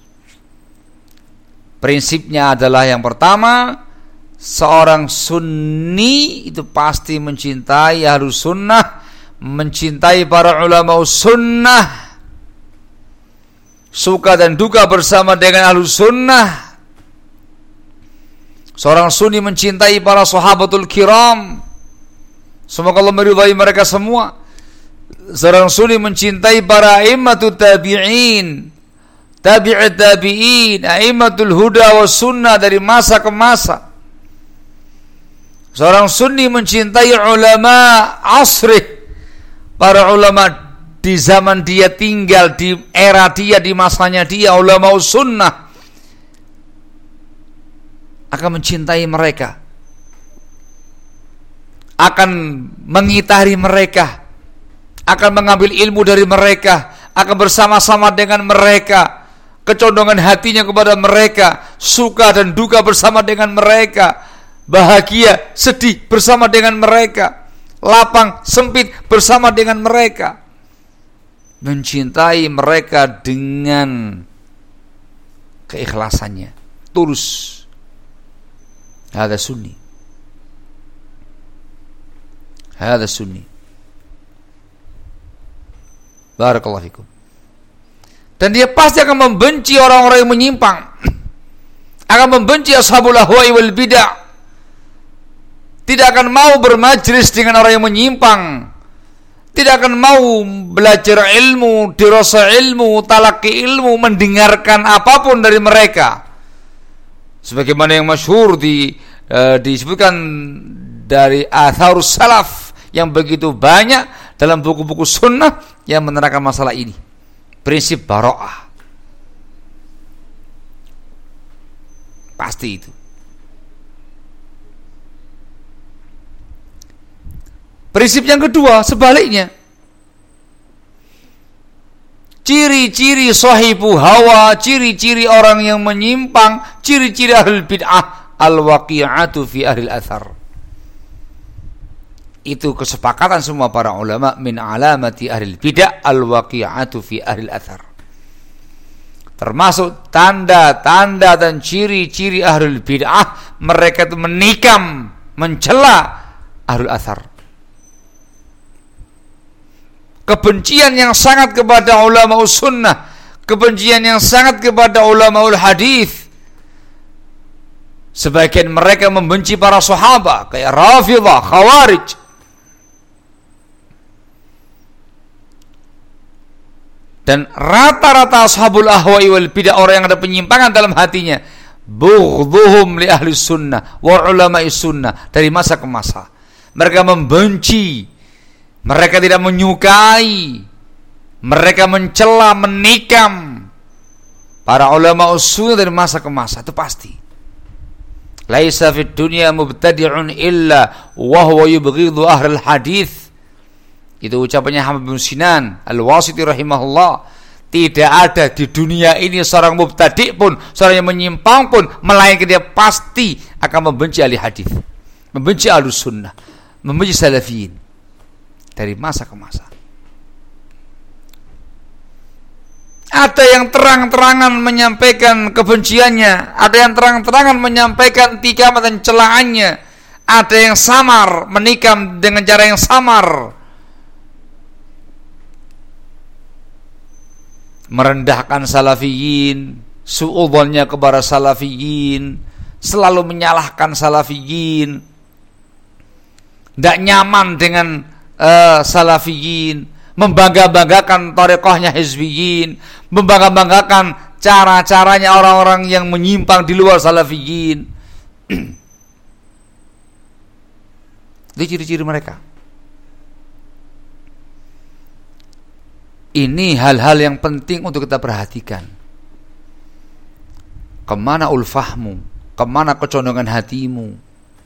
Prinsipnya adalah yang pertama, seorang sunni itu pasti mencintai ahlus sunnah, mencintai para ulama sunnah, suka dan duka bersama dengan ahlus sunnah. Seorang sunni mencintai para sahabatul kiram, semoga Allah meridhai mereka semua. Seorang sunni mencintai para a'immatut tabi'in, tabi'ut tabi'in, a'immatul huda was sunnah dari masa ke masa. Seorang sunni mencintai ulama asrih, para ulama di zaman dia tinggal, di era dia, di masanya dia, ulama sunnah, akan mencintai mereka, akan mengitari mereka, akan mengambil ilmu dari mereka, akan bersama-sama dengan mereka, kecondongan hatinya kepada mereka, suka dan duka bersama dengan mereka, bahagia, sedih bersama dengan mereka, lapang, sempit bersama dengan mereka. Mencintai mereka dengan keikhlasannya, tulus. Hada sunni, hada sunni. Barakallahu fikum. Dan dia pasti akan membenci orang-orang yang menyimpang, akan membenci ashabul ahwa'i wal bid'ah, tidak akan mau bermajlis dengan orang yang menyimpang, tidak akan mau belajar ilmu, dirasa ilmu, talaki ilmu, mendengarkan apapun dari mereka. Sebagaimana yang masyhur di uh, disebutkan dari atharus salaf yang begitu banyak dalam buku-buku sunnah yang menerangkan masalah ini. Prinsip bara'ah. Pasti itu. Prinsip yang kedua sebaliknya. Ciri-ciri sahibu hawa, ciri-ciri orang yang menyimpang, ciri-ciri ahlul bid'ah, al-waqi'atu fi ahlil athar. Itu kesepakatan semua para ulama, min alamati ahlil bid'ah al-waqi'atu fi ahlil athar. Termasuk tanda-tanda dan ciri-ciri ahlul bid'ah, mereka itu menikam, mencela ahlul athar. Kebencian yang sangat kepada ulama sunnah, kebencian yang sangat kepada ulama hadis. Sebagian mereka membenci para sahabat, kayak Rafidhah, Khawarij. Dan rata-rata ashabul ahwa'i wal bid'ah, orang yang ada penyimpangan dalam hatinya, bughdhuhum li ahli sunnah wa ulama'i sunnah, dari masa ke masa. Mereka membenci, mereka tidak menyukai, mereka mencela, menikam para ulama sunnah dari masa ke masa. Itu pasti. Laisa fid dunya mubtadi'un illa wa huwa yubghidhu ahlul hadis. Itu ucapannya Hamad bin Sinan Al-Wasiti rahimahullah. Tidak ada di dunia ini seorang mubtadi' pun, seorang yang menyimpang pun, melainkan dia pasti akan membenci ahli hadis, membenci ahlus sunnah, membenci salafiyin dari masa ke masa. Ada yang terang-terangan menyampaikan kebenciannya, ada yang terang-terangan menyampaikan tikaman dan celaannya, ada yang samar menikam dengan cara yang samar, merendahkan salafiyin, su'udhannya kepada salafiyin, selalu menyalahkan salafiyin, tidak nyaman dengan uh, salafiyin, membangga-banggakan thariqahnya hizbiyin, membangga-banggakan cara-caranya orang-orang yang menyimpang di luar salafiyin. Itu ciri-ciri mereka. Ini hal-hal yang penting untuk kita perhatikan. Kemana ulfahmu? Kemana kecondongan hatimu?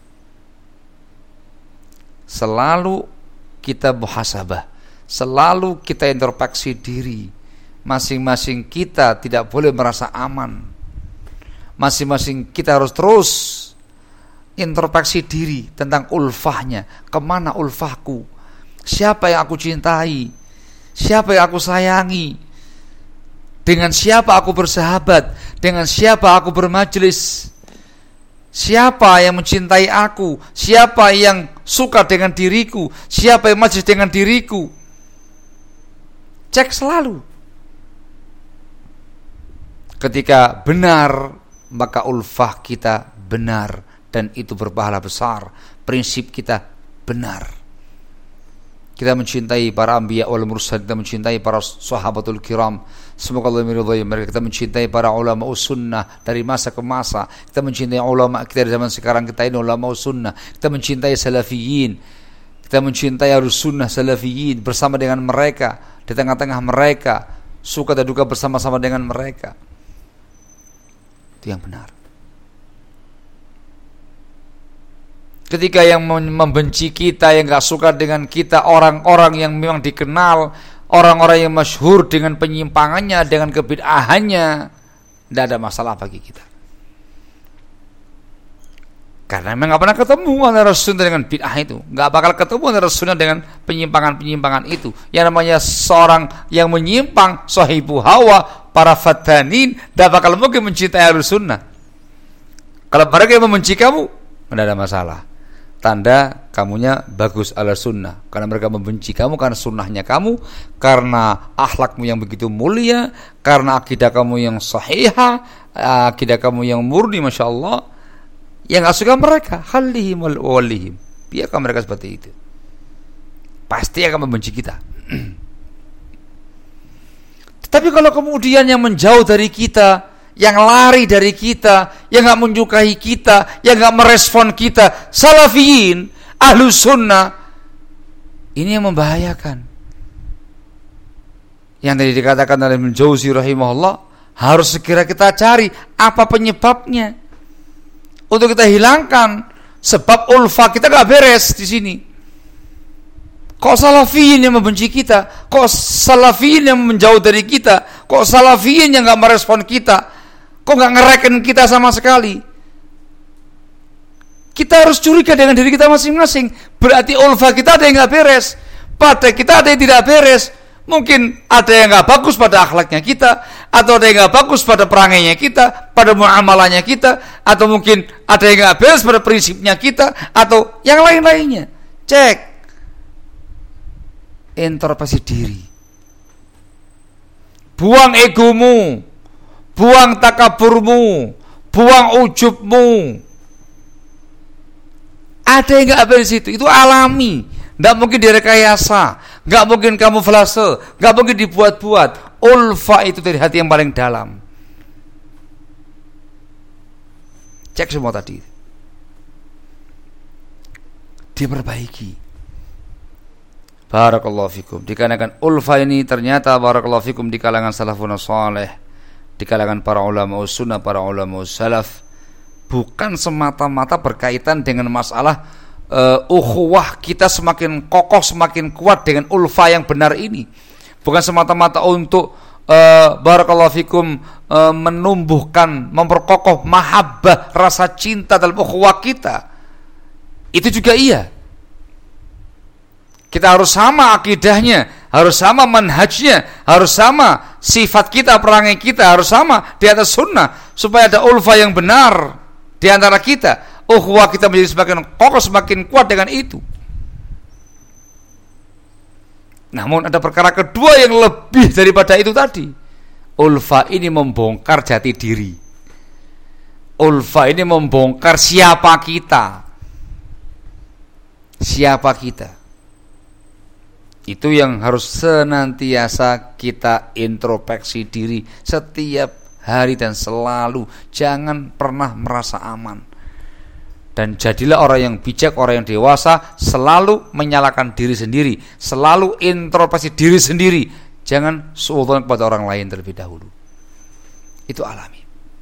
Selalu kita muhasabah, selalu kita introspeksi diri. Masing-masing kita tidak boleh merasa aman. Masing-masing kita harus terus introspeksi diri tentang ulfahnya. Kemana ulfahku? Siapa yang aku cintai? Siapa yang aku sayangi? Dengan siapa aku bersahabat? Dengan siapa aku bermajelis? Siapa yang mencintai aku? Siapa yang suka dengan diriku? Siapa yang majelis dengan diriku? Cek selalu. Ketika benar, maka ulfah kita benar, dan itu berpahala besar. Prinsip kita benar. Kita mencintai para anbiya wal mursal, kita mencintai para sahabatul kiram, semoga Allah meridhai mereka. Kita mencintai para ulama sunnah dari masa ke masa. Kita mencintai ulama kita di zaman sekarang kita ini, ulama sunnah. Kita mencintai salafiyin, kita mencintai harus sunnah salafiyin, bersama dengan mereka, di tengah-tengah mereka, suka dan duka bersama-sama dengan mereka. Itu yang benar. Ketika yang membenci kita, yang gak suka dengan kita, orang-orang yang memang dikenal, orang-orang yang masyhur dengan penyimpangannya, dengan kebid'ahannya, tidak ada masalah bagi kita. Karena memang gak pernah ketemu antara sunnah dengan bid'ah itu. Gak bakal ketemu antara sunnah dengan penyimpangan-penyimpangan itu. Yang namanya seorang yang menyimpang, sahibu hawa, para fatanin, tidak bakal mungkin mencintai ahlus sunnah. Kalau mereka yang membenci kamu, tidak ada masalah. Tanda kamunya bagus ala sunnah, karena mereka membenci kamu karena sunnahnya kamu, karena akhlakmu yang begitu mulia, karena akidah kamu yang sahihah, akidah kamu yang murni, masya Allah. Yang gak suka mereka, khalihim wal walihim, biarkan mereka seperti itu, pasti akan membenci kita. Tapi kalau kemudian yang menjauh dari kita, yang lari dari kita, yang gak menyukai kita, yang gak merespon kita, salafiyin, ahlus sunnah, ini yang membahayakan. Yang tadi dikatakan oleh Ibnu Jauzi rahimahullah, harus segera kita cari apa penyebabnya untuk kita hilangkan. Sebab ulfa kita gak beres di sini. Kok salafiyin yang membenci kita? Kok salafiyin yang menjauh dari kita? Kok salafiyin yang gak merespon kita? Kok gak ngereken kita sama sekali? Kita harus curiga dengan diri kita masing-masing. Berarti ulfa kita ada yang gak beres, pada kita ada yang tidak beres. Mungkin ada yang gak bagus pada akhlaknya kita, atau ada yang gak bagus pada perangainya kita, pada muamalahnya kita, atau mungkin ada yang gak beres pada prinsipnya kita, atau yang lain-lainnya. Cek, introspeksi diri. Buang egomu, buang takaburmu, buang ujubmu. Ada yang gak beres itu, itu alami, gak mungkin direkayasa, gak mungkin kamuflase, gak mungkin dibuat-buat. Ulfa itu dari hati yang paling dalam. Cek semua tadi, diperbaiki. Barakallahu fikum. Dikarenakan ulfa ini ternyata barakallahu fikum di kalangan salafun saleh, di kalangan para ulama sunnah, para ulama salaf, bukan semata-mata berkaitan dengan masalah uh, ukhuwah kita semakin kokoh, semakin kuat dengan ulfa yang benar ini. Bukan semata-mata untuk uh, barakallahu fikum uh, menumbuhkan, memperkokoh mahabbah, rasa cinta dalam ukhuwah kita. Itu juga iya. Kita harus sama akidahnya, harus sama manhajnya, harus sama sifat kita, perangai kita harus sama di atas sunnah, supaya ada ulfa yang benar di antara kita. Ukhuwah kita menjadi semakin kokoh, semakin kuat dengan itu. Namun ada perkara kedua yang lebih daripada itu tadi. Ulfa ini membongkar jati diri. Ulfa ini membongkar siapa kita. Siapa kita. Itu yang harus senantiasa kita introspeksi diri setiap hari dan selalu. Jangan pernah merasa aman. Dan jadilah orang yang bijak, orang yang dewasa, selalu menyalahkan diri sendiri, selalu introspeksi diri sendiri. Jangan suudzon kepada orang lain terlebih dahulu. Itu alami.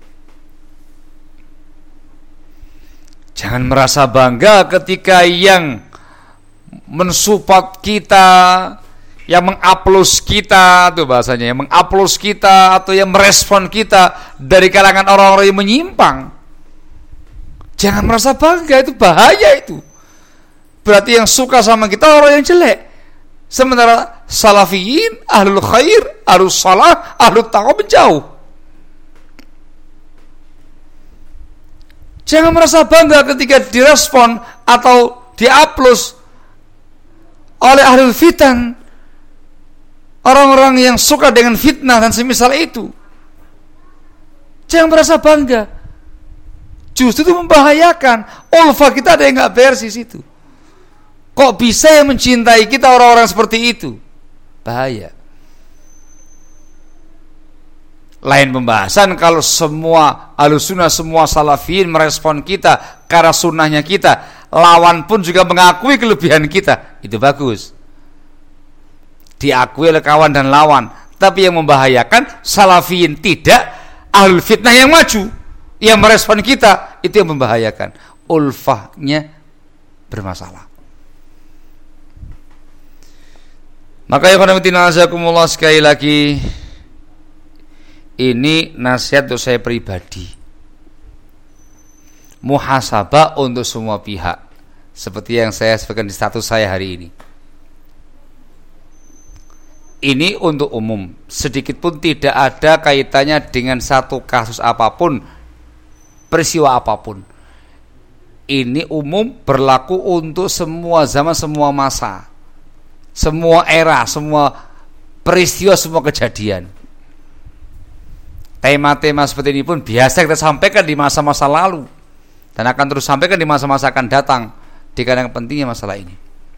Jangan merasa bangga ketika yang mensupport kita, yang mengaplaus kita, itu bahasanya, yang mengaplaus kita atau yang merespon kita dari kalangan orang-orang yang menyimpang. Jangan merasa bangga, itu bahaya itu. Berarti yang suka sama kita orang yang jelek. Sementara salafiyin, ahlul khair, ahlul salah, ahlul taqwa menjauh. Jangan merasa bangga ketika direspon atau diaplaus oleh ahlul fitan, orang-orang yang suka dengan fitnah dan semisal itu. Jangan merasa bangga. Justru itu membahayakan. Ulfa kita ada yang gak beres di situ. Kok bisa yang mencintai kita orang-orang seperti itu? Bahaya. Lain pembahasan kalau semua ahlussunnah, semua salafiyin merespon kita karena sunnahnya kita, lawan pun juga mengakui kelebihan kita. Itu bagus, diakui oleh kawan dan lawan. Tapi yang membahayakan, salafiyin tidak, ahlul fitnah yang maju, yang merespon kita, itu yang membahayakan. Ulfahnya bermasalah. Maka ya khonamatina azakumullah, sekali lagi ini nasihat untuk saya pribadi, muhasabah untuk semua pihak, seperti yang saya sebutkan di status saya hari ini. Ini untuk umum, sedikit pun tidak ada kaitannya dengan satu kasus apapun, peristiwa apapun. Ini umum, berlaku untuk semua zaman, semua masa, semua era, semua peristiwa, semua kejadian. Tema-tema seperti ini pun biasa kita sampaikan di masa-masa lalu dan akan terus sampaikan di masa-masa akan datang, dikarenakan pentingnya masalah ini.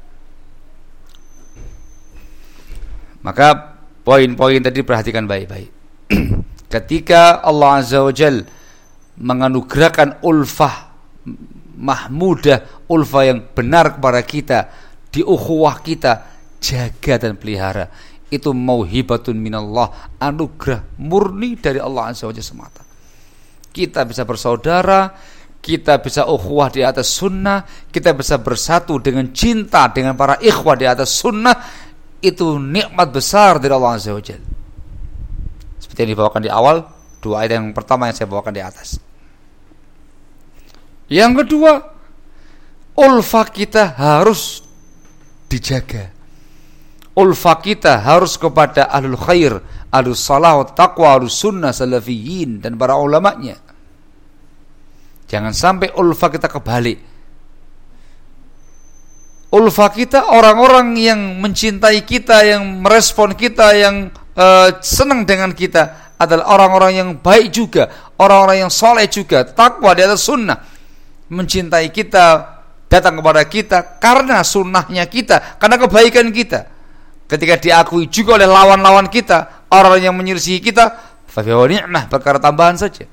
Maka poin-poin tadi perhatikan baik-baik. Ketika Allah Azza wa Jalla menganugerahkan ulfah mahmudah, ulfah yang benar kepada kita, di ukhuwah kita, jaga dan pelihara. Itu mauhibatun minallah, anugerah murni dari Allah Azza wa Jalla semata. Kita bisa bersaudara, kita bisa ukhuwah di atas sunnah, kita bisa bersatu dengan cinta dengan para ikhwah di atas sunnah. Itu nikmat besar dari Allah Azza wa Jalla. Seperti yang dibawakan di awal, dua ayat yang pertama yang saya bawakan di atas. Yang kedua, ulfah kita harus dijaga. Ulfa kita harus kepada ahlul khair, ahlus salah wa taqwa, ahlus sunnah, salafiyin, dan para ulamanya. Jangan sampai ulfa kita kebalik. Ulfa kita orang-orang yang mencintai kita, yang merespon kita, yang uh, senang dengan kita adalah orang-orang yang baik juga, orang-orang yang soleh juga, takwa di atas sunnah, mencintai kita, datang kepada kita karena sunnahnya kita, karena kebaikan kita. Ketika diakui juga oleh lawan-lawan kita, orang yang menyelisihi kita, fa huwa ni'mah, perkara tambahan saja.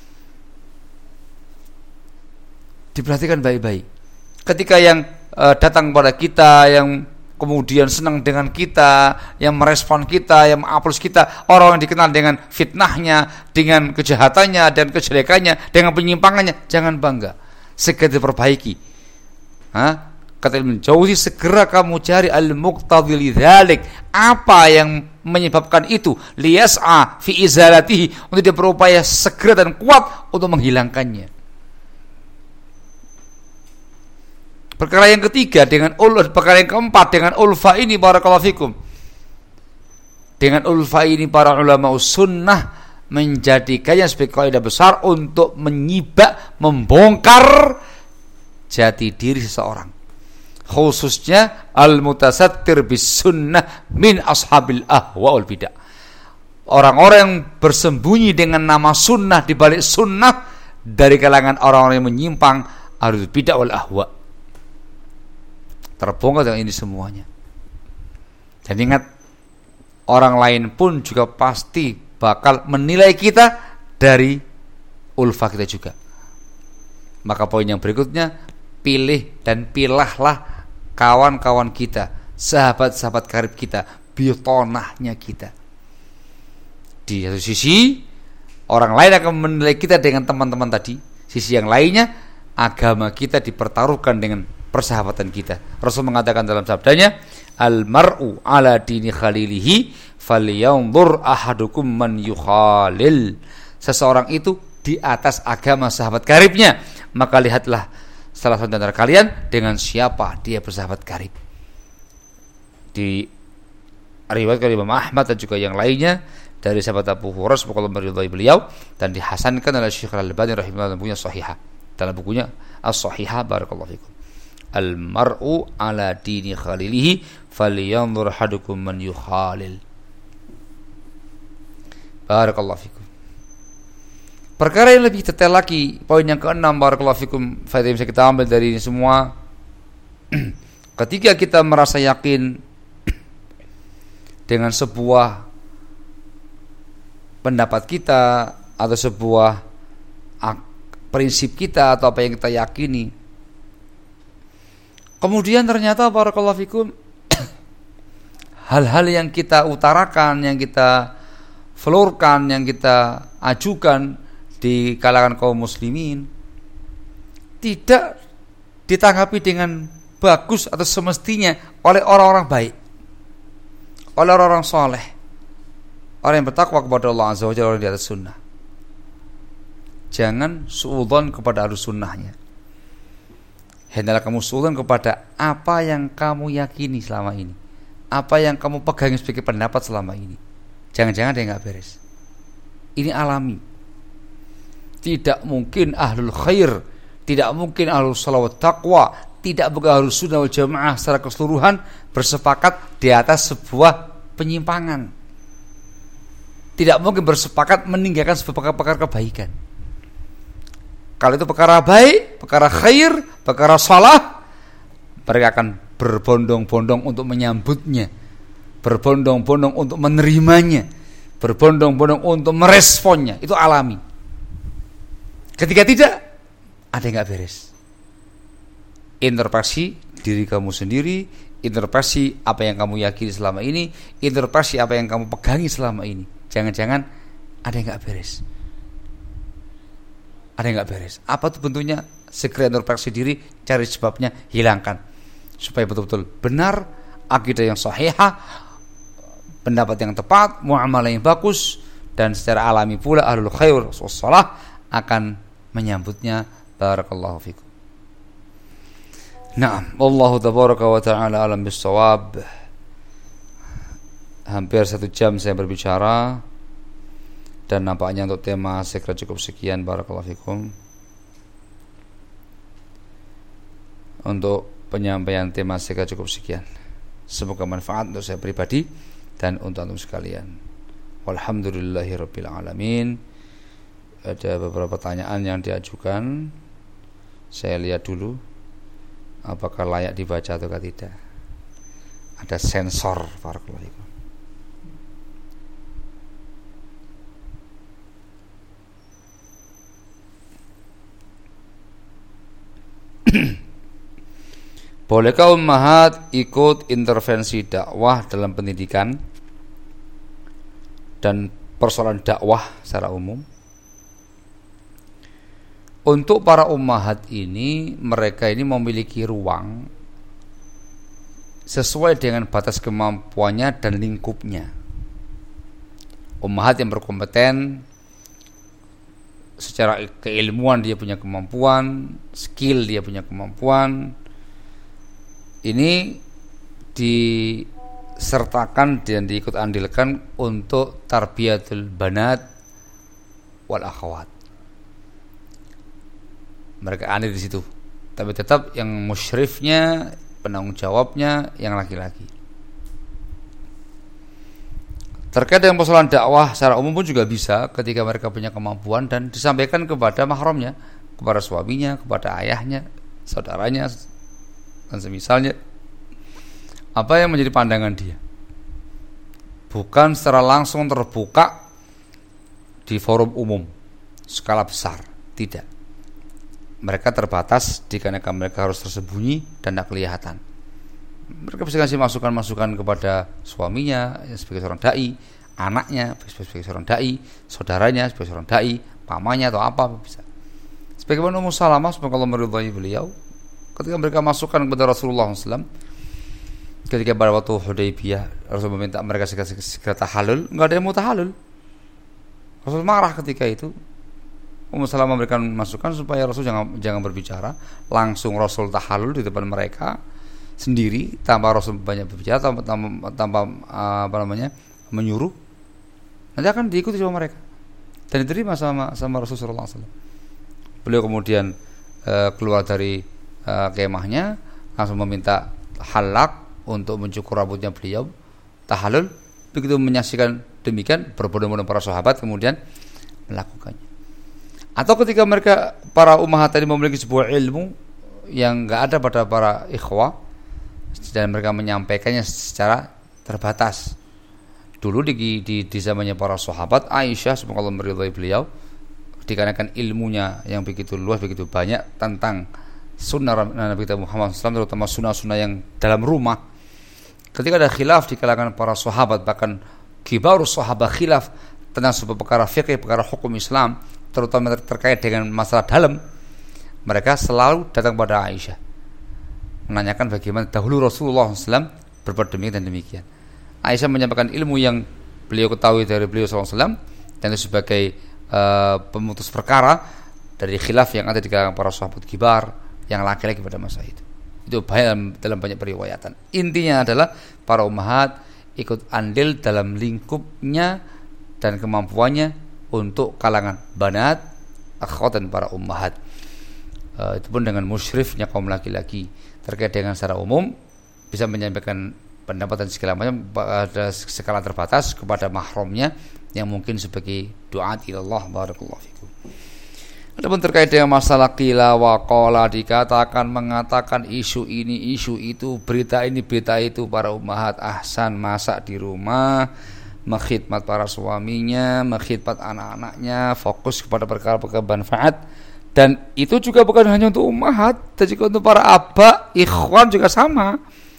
Diperhatikan baik-baik. Ketika yang uh, datang kepada kita, yang kemudian senang dengan kita, yang merespon kita, yang mengaplaus kita, orang yang dikenal dengan fitnahnya, dengan kejahatannya dan kejelekannya, dengan penyimpangannya, jangan bangga. Segera diperbaiki. Hah? Kata Ibnu Jauzi, segera kamu cari al-muqtadhi lidzalik, apa yang menyebabkan itu, liyas'a fi izalatihi, untuk dia berupaya segera dan kuat untuk menghilangkannya. Perkara yang ketiga dengan ul, perkara yang keempat dengan ulfa ini, barakallahu fikum, Dengan ulfa ini para ulama sunnah menjadikannya sebagai kaidah besar untuk menyibak, membongkar jati diri seseorang, khususnya al-mutasattir bis sunnah min ashabil ahwa wal bidah. Orang-orang yang bersembunyi dengan nama sunnah di balik sunnah dari kalangan orang-orang yang menyimpang ahlul bidah wal ahwa. Terbongkar dengan ini semuanya. Dan ingat, orang lain pun juga pasti bakal menilai kita dari ulfa kita juga. Maka poin yang berikutnya, pilih dan pilahlah kawan-kawan kita, sahabat-sahabat karib kita, bitonahnya kita. Di satu sisi, orang lain akan menilai kita dengan teman-teman tadi. Sisi yang lainnya, agama kita dipertaruhkan dengan persahabatan kita. Rasul mengatakan dalam sabdanya, al-mar'u ala dini khalilihi falyanzur ahadukum man yukhalil. Seseorang itu di atas agama sahabat karibnya, maka lihatlah salah satu antara kalian dengan siapa dia bersahabat karib. Di riwayat dari Imam Ahmad dan juga yang lainnya dari sahabat Abu Hurairah semoga Allah meridhai beliau, dan dihasankan oleh Syekh Al-Albani rahimahullah dalam bukunya Shahihah, dalam bukunya As-Shahihah. Barakallahu fikum. Al-mar'u ala dini khalilihi falyanzur ahadukum man yukhalil. Barakallahu fikum. Perkara yang lebih detail lagi, poin yang keenam, barakallahu fikum, faedah yang bisa kita ambil dari ini semua, ketika kita merasa yakin dengan sebuah pendapat kita atau sebuah prinsip kita atau apa yang kita yakini, kemudian ternyata barakallahu fikum hal-hal yang kita utarakan, yang kita florkan, yang kita ajukan di kalangan kaum muslimin tidak ditanggapi dengan bagus atau semestinya oleh orang-orang baik, oleh orang-orang soleh, orang yang bertakwa kepada Allah Azza wa Jalla, orang di atas sunnah. Jangan suudzon kepada ahlu sunnahnya. Hendaklah kamu suudzon kepada apa yang kamu yakini selama ini, apa yang kamu pegangi sebagai pendapat selama ini. Jangan-jangan dia nggak beres. Ini alami. Tidak mungkin ahlul khair, tidak mungkin ahlul salawat taqwa, tidak mungkin ahlul sunnah wal jamaah secara keseluruhan bersepakat di atas sebuah penyimpangan. Tidak mungkin bersepakat meninggalkan sebuah perkara kebaikan. Kalau itu perkara baik, perkara khair, perkara salah, mereka akan berbondong-bondong untuk menyambutnya, berbondong-bondong untuk menerimanya, berbondong-bondong untuk meresponnya. Itu alami. Ketika tidak, ada yang gak beres. Interpretasi diri kamu sendiri, interpretasi apa yang kamu yakini selama ini, interpretasi apa yang kamu pegangi selama ini. Jangan-jangan ada yang gak beres. Ada yang gak beres. Apa itu bentuknya? Segera interpretasi diri, cari sebabnya, hilangkan, supaya betul-betul benar, akidah yang sahihah, pendapat yang tepat, muamalah yang bagus, dan secara alami pula ahlul khair wassalah akan menyambutnya. Barakallahu fikum. Naam, wallahu tabaraka wa ta'ala alam bissawab. Hampir satu jam saya berbicara, dan nampaknya untuk tema saya kira cukup sekian. Barakallahu fikum. Untuk penyampaian tema saya kira cukup sekian. Semoga manfaat untuk saya pribadi dan untuk antum sekalian. Walhamdulillahirabbil alamin. Ada beberapa pertanyaan yang diajukan. Saya lihat dulu apakah layak dibaca atau tidak. Ada sensor. Barakallahu fikum. Bolehkah ummahat ikut intervensi dakwah dalam pendidikan dan persoalan dakwah secara umum? Untuk para ummahat ini, mereka ini memiliki ruang sesuai dengan batas kemampuannya dan lingkupnya. Ummahat yang berkompeten secara keilmuan, dia punya kemampuan, skill dia punya kemampuan, ini di sertakan dan diikut andilkan untuk tarbiyatul banat wal akhwat. Mereka andil di situ, tapi tetap yang musyrifnya, penanggung jawabnya yang laki-laki. Terkait dengan persoalan dakwah secara umum pun juga bisa ketika mereka punya kemampuan dan disampaikan kepada mahramnya, kepada suaminya, kepada ayahnya, saudaranya, dan semisalnya. Apa yang menjadi pandangan dia? Bukan secara langsung terbuka di forum umum skala besar, tidak. Mereka terbatas dikarenakan mereka harus tersembunyi dan tidak kelihatan. Mereka bisa kasih masukan-masukan kepada suaminya sebagai seorang dai, anaknya sebagai seorang dai, saudaranya sebagai seorang dai, pamannya atau apa bisa. Sebagaimana Ummu Salamah, semoga Allah meridhai beliau, ketika mereka masukkan kepada Rasulullah shallallahu alaihi wasallam, ketika pada waktu Hudaybiyah, Rasul meminta mereka segera, segera tahalul, nggak ada yang mau tahalul. Rasul marah ketika itu. Ummu Salamah memberikan masukan supaya Rasul jangan jangan berbicara, langsung Rasul tahalul di depan mereka sendiri tanpa Rasul banyak berbicara, tanpa tanpa, tanpa apa namanya menyuruh. Nanti akan diikuti sama mereka dan diterima sama sama Rasul sallallahu alaihi wasallam. Beliau kemudian uh, keluar dari uh, kemahnya, langsung meminta halak untuk mencukur rambutnya beliau, tahalul. Begitu menyaksikan demikian, berbondong-bondong para sahabat kemudian melakukannya. Atau ketika mereka para ummahat tadi memiliki sebuah ilmu yang enggak ada pada para ikhwah dan mereka menyampaikannya secara terbatas. Dulu di di, di zamannya para sahabat, Aisyah semoga Allah meridhai beliau, dikarenakan ilmunya yang begitu luas, begitu banyak tentang sunnah Nabi kita Muhammad shallallahu alaihi wasallam, terutama sunnah-sunnah yang dalam rumah. Ketika ada khilaf di kalangan para sahabat, bahkan kibarus sahabat khilaf tentang sebuah perkara fikih, perkara hukum Islam, terutama terkait dengan masalah dalam, mereka selalu datang pada Aisyah menanyakan bagaimana dahulu Rasulullah shallallahu alaihi wasallam berbuat demikian dan demikian. Aisyah menyampaikan ilmu yang beliau ketahui dari beliau shallallahu alaihi wasallam, dan itu sebagai uh, pemutus perkara dari khilaf yang ada di kalangan para sahabat kibar yang laki-laki pada masa itu. Itu banyak dalam, dalam banyak periwayatan. Intinya adalah para ummahat ikut andil dalam lingkupnya dan kemampuannya untuk kalangan banat, akhwat dan para ummahat. Uh, itu pun dengan musyrifnya kaum laki-laki. Terkait dengan secara umum bisa menyampaikan pendapat dan segala macam pada skala terbatas kepada mahramnya yang mungkin sebagai doa ilallah. Barakallahu fikum. Adapun terkait dengan masalah qila wa qala, dikatakan mengatakan isu ini isu itu, berita ini berita itu, para ummahat ahsan masak di rumah, mengkhidmat para suaminya, mengkhidmat anak-anaknya, fokus kepada perkara-perkara manfaat. Dan itu juga bukan hanya untuk ummahat, tapi juga untuk para aba, ikhwan juga sama.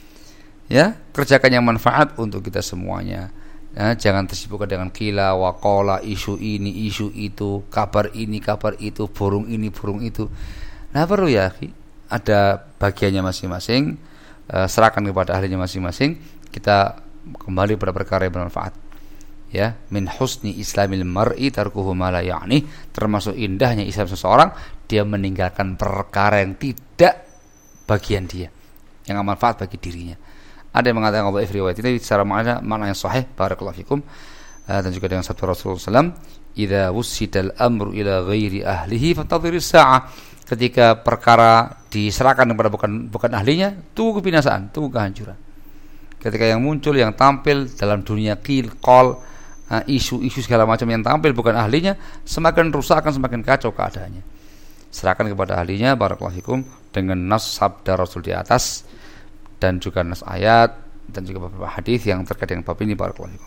Ya, kerjakan yang manfaat untuk kita semuanya. Ya, jangan tersibukkan dengan qila wa qala, isu ini, isu itu, kabar ini, kabar itu, burung ini, burung itu. Nah, perlu ya, ada bagiannya masing-masing, uh, serahkan kepada ahlinya masing-masing. Kita kembali pada perkara yang bermanfaat. Ya, min husni islamil mar'i tarkuhu ma la ya'ni, termasuk indahnya Islam seseorang dia meninggalkan perkara yang tidak bagian dia, yang manfaat bagi dirinya. Ada yang mengatakan bahwa riwayat ini secara makna makna yang sahih, barakallahu fikum, uh, dan juga dengan sabda Rasulullah sallallahu alaihi wasallam, idza wussidal amru ila ghairi ahlihi fantadhiris sa'ah. Ketika perkara diserahkan kepada bukan bukan ahlinya, tunggu kebinasaan, tunggu kehancuran. Ketika yang muncul, yang tampil dalam dunia qil qal, uh, isu-isu segala macam yang tampil bukan ahlinya, semakin rusak, akan semakin kacau keadaannya. Serahkan kepada ahlinya, barakallahu fikum, dengan nas sabda Rasul di atas dan juga nas ayat dan juga beberapa hadis yang terkait dengan bab ini, barakallahu fikum.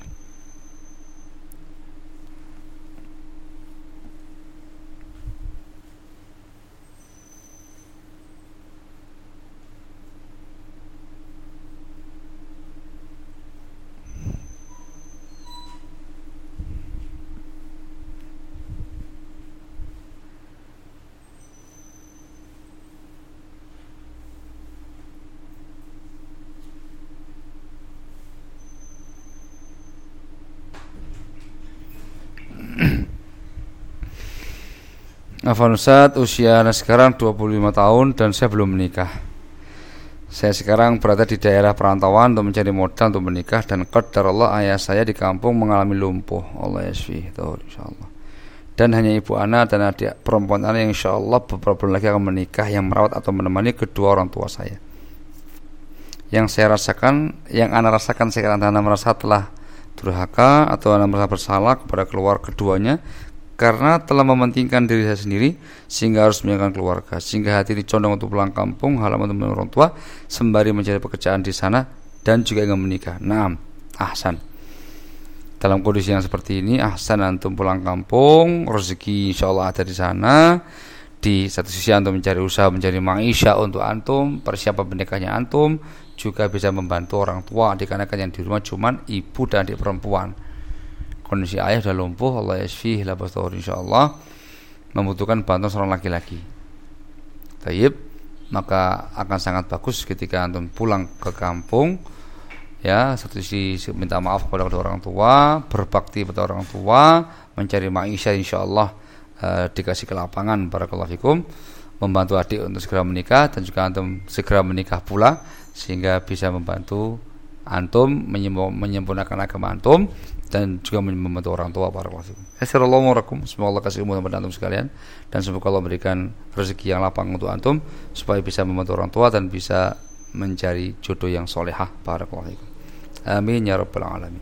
Afan Ustaz, usia anak sekarang dua puluh lima tahun dan saya belum menikah. Saya sekarang berada di daerah perantauan untuk mencari modal untuk menikah dan qadarullah ayah saya di kampung mengalami lumpuh. Allah yasfi, insyaallah. Dan hanya ibu ana dan adik perempuan ana yang insyaallah beberapa bulan lagi akan menikah yang merawat atau menemani kedua orang tua saya. Yang saya rasakan, yang ana rasakan sekarang, ana merasa telah durhaka atau ana merasa bersalah kepada keluar keduanya karena telah mementingkan diri saya sendiri sehingga harus meninggalkan keluarga, sehingga hati dicondong untuk pulang kampung halaman untuk orang tua sembari mencari pekerjaan di sana dan juga ingin menikah. Naam, ahsan. Dalam kondisi yang seperti ini, ahsan antum pulang kampung, rezeki insyaallah ada di sana. Di satu sisi antum mencari usaha, mencari maisha untuk antum, persiapan menikahnya antum, juga bisa membantu orang tua dikarenakan yang di rumah cuman ibu dan adik perempuan. Kondisi ayah sudah lumpuh, Allah yasfih la bastur insyaallah, membutuhkan bantuan seorang laki-laki. Tayyib, maka akan sangat bagus ketika antum pulang ke kampung, ya, satu sisi minta maaf kepada orang tua, berbakti pada orang tua, mencari maisha insyaallah, uh, dikasih kelapangan barakallahu fikum, membantu adik untuk segera menikah dan juga antum segera menikah pula sehingga bisa membantu antum menyempurnakan agama antum dan juga membantu orang tua barakallahu fikum. Assalamualaikum, semoga Allah kasih ilmu kepada antum sekalian dan semoga Allah memberikan rezeki yang lapang untuk antum supaya bisa membantu orang tua dan bisa mencari jodoh yang solehah barakallahu fikum. Amin ya rabbal alamin.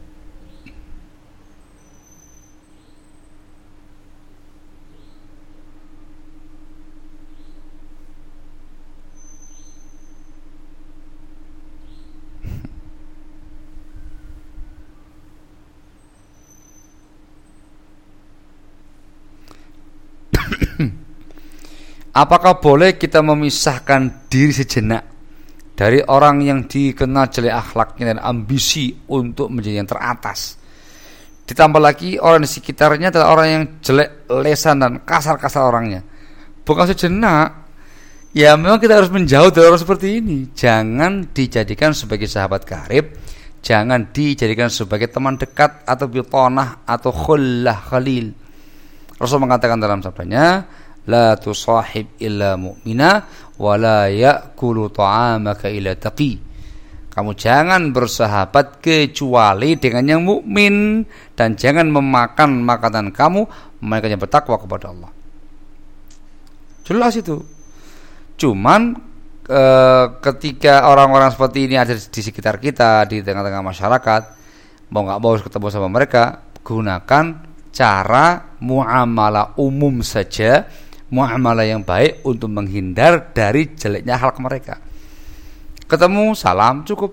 Apakah boleh kita memisahkan diri sejenak dari orang yang dikenal jelek akhlaknya dan ambisi untuk menjadi yang teratas? Ditambah lagi orang di sekitarnya adalah orang yang jelek lesan dan kasar-kasar orangnya. Bukan sejenak, ya memang kita harus menjauh dari orang seperti ini. Jangan dijadikan sebagai sahabat karib, jangan dijadikan sebagai teman dekat atau bitonah atau khullah khalil. Rasul mengatakan dalam sabdanya, la tusahib illa mu'mina wa la ya'kulu ta'amaka illa taqi. Kamu jangan bersahabat kecuali dengan yang mukmin dan jangan memakan makanan kamu melainkan yang bertakwa kepada Allah. Jelas itu. Cuman e, ketika orang-orang seperti ini ada di sekitar kita, di tengah-tengah masyarakat, mau enggak mau ketemu sama mereka, gunakan cara muamalah umum saja, muamalah yang baik untuk menghindar dari jeleknya akhlak mereka. Ketemu salam cukup,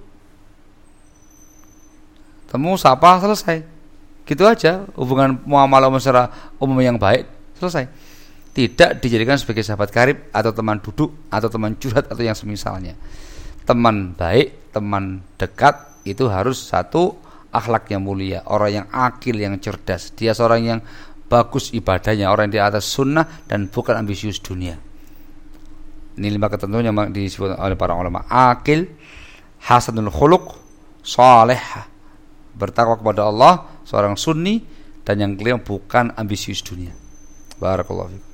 ketemu sapa selesai, gitu aja hubungan muamalah secara umum yang baik selesai. Tidak dijadikan sebagai sahabat karib atau teman duduk atau teman curhat atau yang semisalnya. Teman baik, teman dekat itu harus satu akhlak yang mulia, orang yang akil, yang cerdas. Dia seorang yang bagus ibadahnya, orang yang di atas sunnah dan bukan ambisius dunia. Ini lima ketentuan yang disebut oleh para ulama. Akil, hasanul khuluq, saleh, bertakwa kepada Allah, seorang sunni, dan yang kelima bukan ambisius dunia. Barakallahu fikum.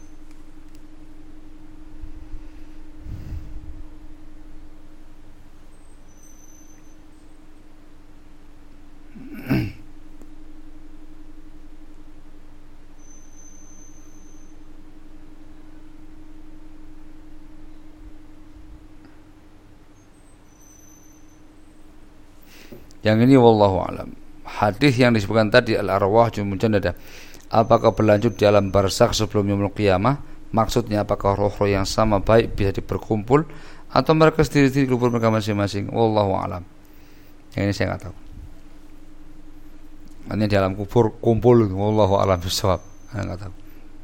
Yang ini wallahu alam. Hadis yang disebutkan tadi al-arwah jumujannadah, apakah berlanjut di alam barzakh sebelum yaumul qiyamah? Maksudnya apakah roh-roh yang sama baik bisa diperkumpul atau mereka sendiri-sendiri kubur mereka masing-masing? Wallahu alam. Yang ini saya enggak tahu. Hanya di alam kubur kumpul, wallahu alam bisawab. Saya enggak tahu.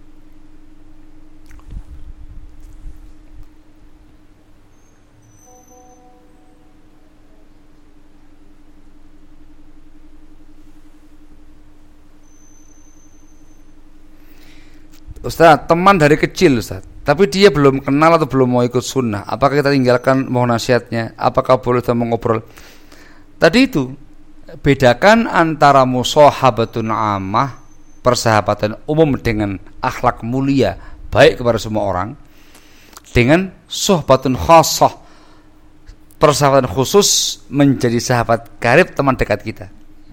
Ustaz, teman dari kecil Ustaz, tapi dia belum kenal atau belum mau ikut sunnah, apakah kita tinggalkan, mohon nasihatnya, apakah boleh kita mengobrol? Tadi itu, bedakan antara musahabatun ammah, persahabatan umum dengan akhlak mulia, baik kepada semua orang, dengan sohbatun khassah, persahabatan khusus menjadi sahabat karib teman dekat kita.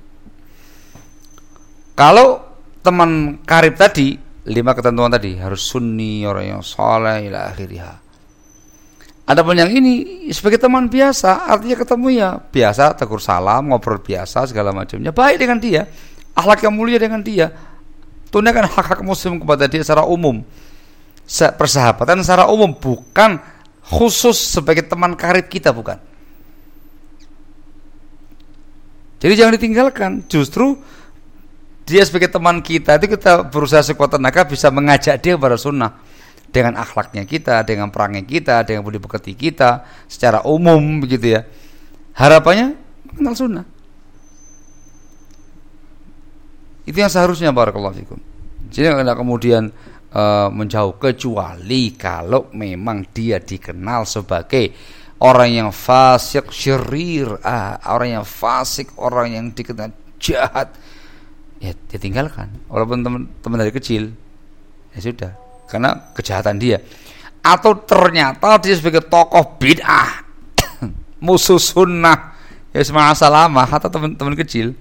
Kalau teman karib tadi, lima ketentuan tadi, harus sunni, orang yang saleh ila akhirih. Adapun yang ini sebagai teman biasa, artinya ketemu ya biasa, tegur salam, ngobrol biasa segala macamnya, baik dengan dia, akhlak yang mulia dengan dia, tunaikan hak-hak muslim kepada dia secara umum. Persahabatan secara umum, bukan khusus sebagai teman karib kita, bukan. Jadi jangan ditinggalkan. Justru dia sebagai teman kita itu kita berusaha sekuat tenaga bisa mengajak dia kepada sunnah dengan akhlaknya kita, dengan perangai kita, dengan budi pekerti kita secara umum begitu ya. Harapannya mengenal sunnah. Itu yang seharusnya, barakallahu fikum. Jadi tidak kemudian uh, menjauh, kecuali kalau memang dia dikenal sebagai orang yang fasik, syirir, ah, orang yang fasik, orang yang dikenal jahat, ya dia tinggalkan. Walaupun teman-teman dari kecil, ya sudah, karena kejahatan dia. Atau ternyata dia sebagai tokoh bid'ah, musuh sunnah, ya semasa lama, atau teman-teman kecil.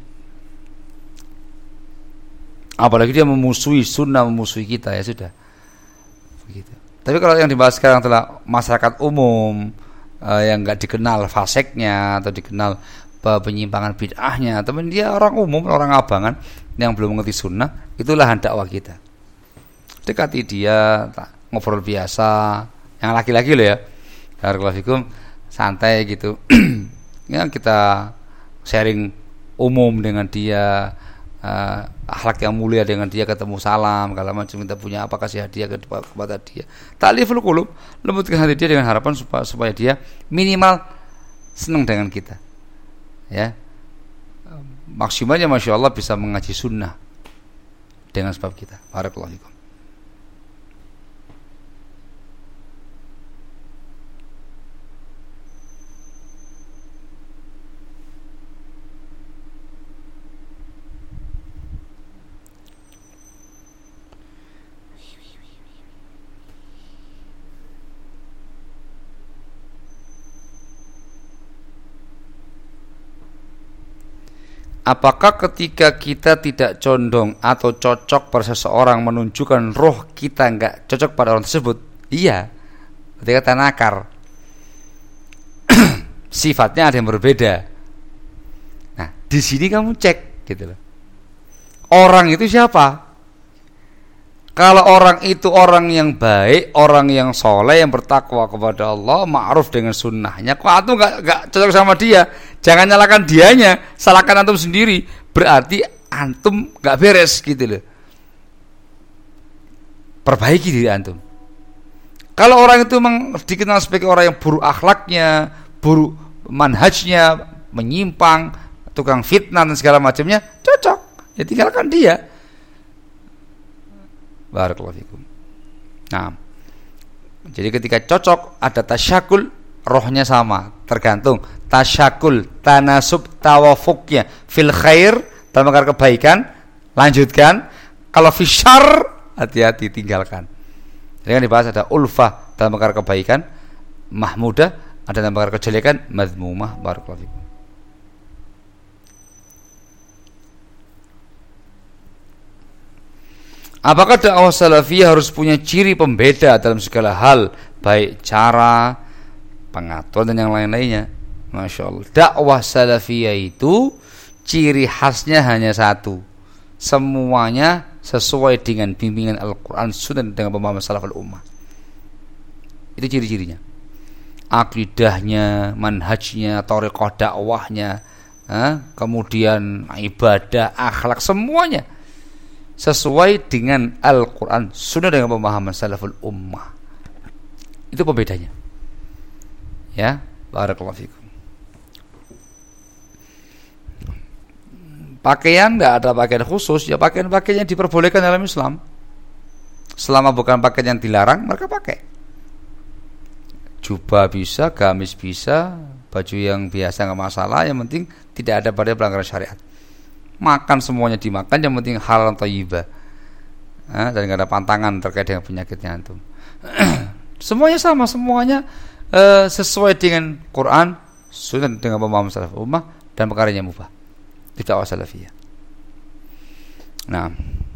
Apalagi dia memusuhi sunnah, memusuhi kita, ya sudah. Begitu. Tapi kalau yang dibahas sekarang adalah masyarakat umum, uh, yang enggak dikenal faseknya atau dikenal penyimpangan bid'ahnya, teman dia orang umum, orang abangan yang belum mengerti sunnah, itulah dakwah kita. Dekati dia, ngobrol biasa, yang laki-laki loh ya, barakallahu santai gitu. Ya kita sharing umum dengan dia, uh, akhlak yang mulia dengan dia, ketemu salam, kalau macam kita punya apa kasih hadiah kepada dia. Ta'liful qulub, lembutkan hati dia dengan harapan supaya, supaya dia minimal senang dengan kita. Ya, maksimalnya masya Allah bisa mengaji sunnah dengan sebab kita. Barakallahu fikum. Apakah ketika kita tidak condong atau cocok pada seseorang menunjukkan roh kita enggak cocok pada orang tersebut? Iya. Ketika tanakar, sifatnya ada yang berbeda. Nah, di sini kamu cek gitu loh. Orang itu siapa? Kalau orang itu orang yang baik, orang yang soleh, yang bertakwa kepada Allah, ma'ruf dengan sunnahnya, kok antum gak, gak cocok sama dia, jangan nyalakan dianya, salahkan antum sendiri, berarti antum gak beres gitu loh. Perbaiki diri antum. Kalau orang itu memang dikenal sebagai orang yang buruk akhlaknya, buruk manhajnya, menyimpang, tukang fitnah dan segala macamnya, cocok, ya tinggalkan dia. Barakallahu fikum. Nah, jadi ketika cocok ada tasyakul, rohnya sama, tergantung tasyakul, tanasub, tawafuknya fil khair, dalam perkara kebaikan, lanjutkan. Kalau fi syarr, hati-hati, tinggalkan. Jadi kan dibahas ada ulfah dalam perkara kebaikan, mahmudah, ada dalam perkara kejelekan, madmumah. Barakallahu fikum. Apakah dakwah salafiyah harus punya ciri pembeda dalam segala hal, baik cara, pengaturan dan yang lain-lainnya? Masya Allah. Dakwah salafiyah itu ciri khasnya hanya satu, semuanya sesuai dengan bimbingan Al-Quran, Sunnah dengan pemahaman salaful ummah. Itu ciri-cirinya. Akidahnya, manhajnya, thariqah dakwahnya, eh, kemudian ibadah, akhlak, semuanya sesuai dengan Al-Quran, Sunnah dengan pemahaman salaful ummah. Itu pembedanya. Ya, barakallahu fikum. Pakaian tidak ada pakaian khusus, ya pakaian-pakaian yang diperbolehkan dalam Islam. Selama bukan pakaian yang dilarang, mereka pakai. Jubah bisa, gamis bisa, baju yang biasa nggak masalah, yang penting tidak ada pada pelanggaran syariat. Makan semuanya dimakan, yang penting halal thayyibah, eh, dan nggak ada pantangan terkait dengan penyakitnya antum. Semuanya sama, semuanya eh, sesuai dengan Quran, sunnah dengan pemahaman salaf ummah dan perkaranya mubah. Itu dakwah salafiyah. Nah,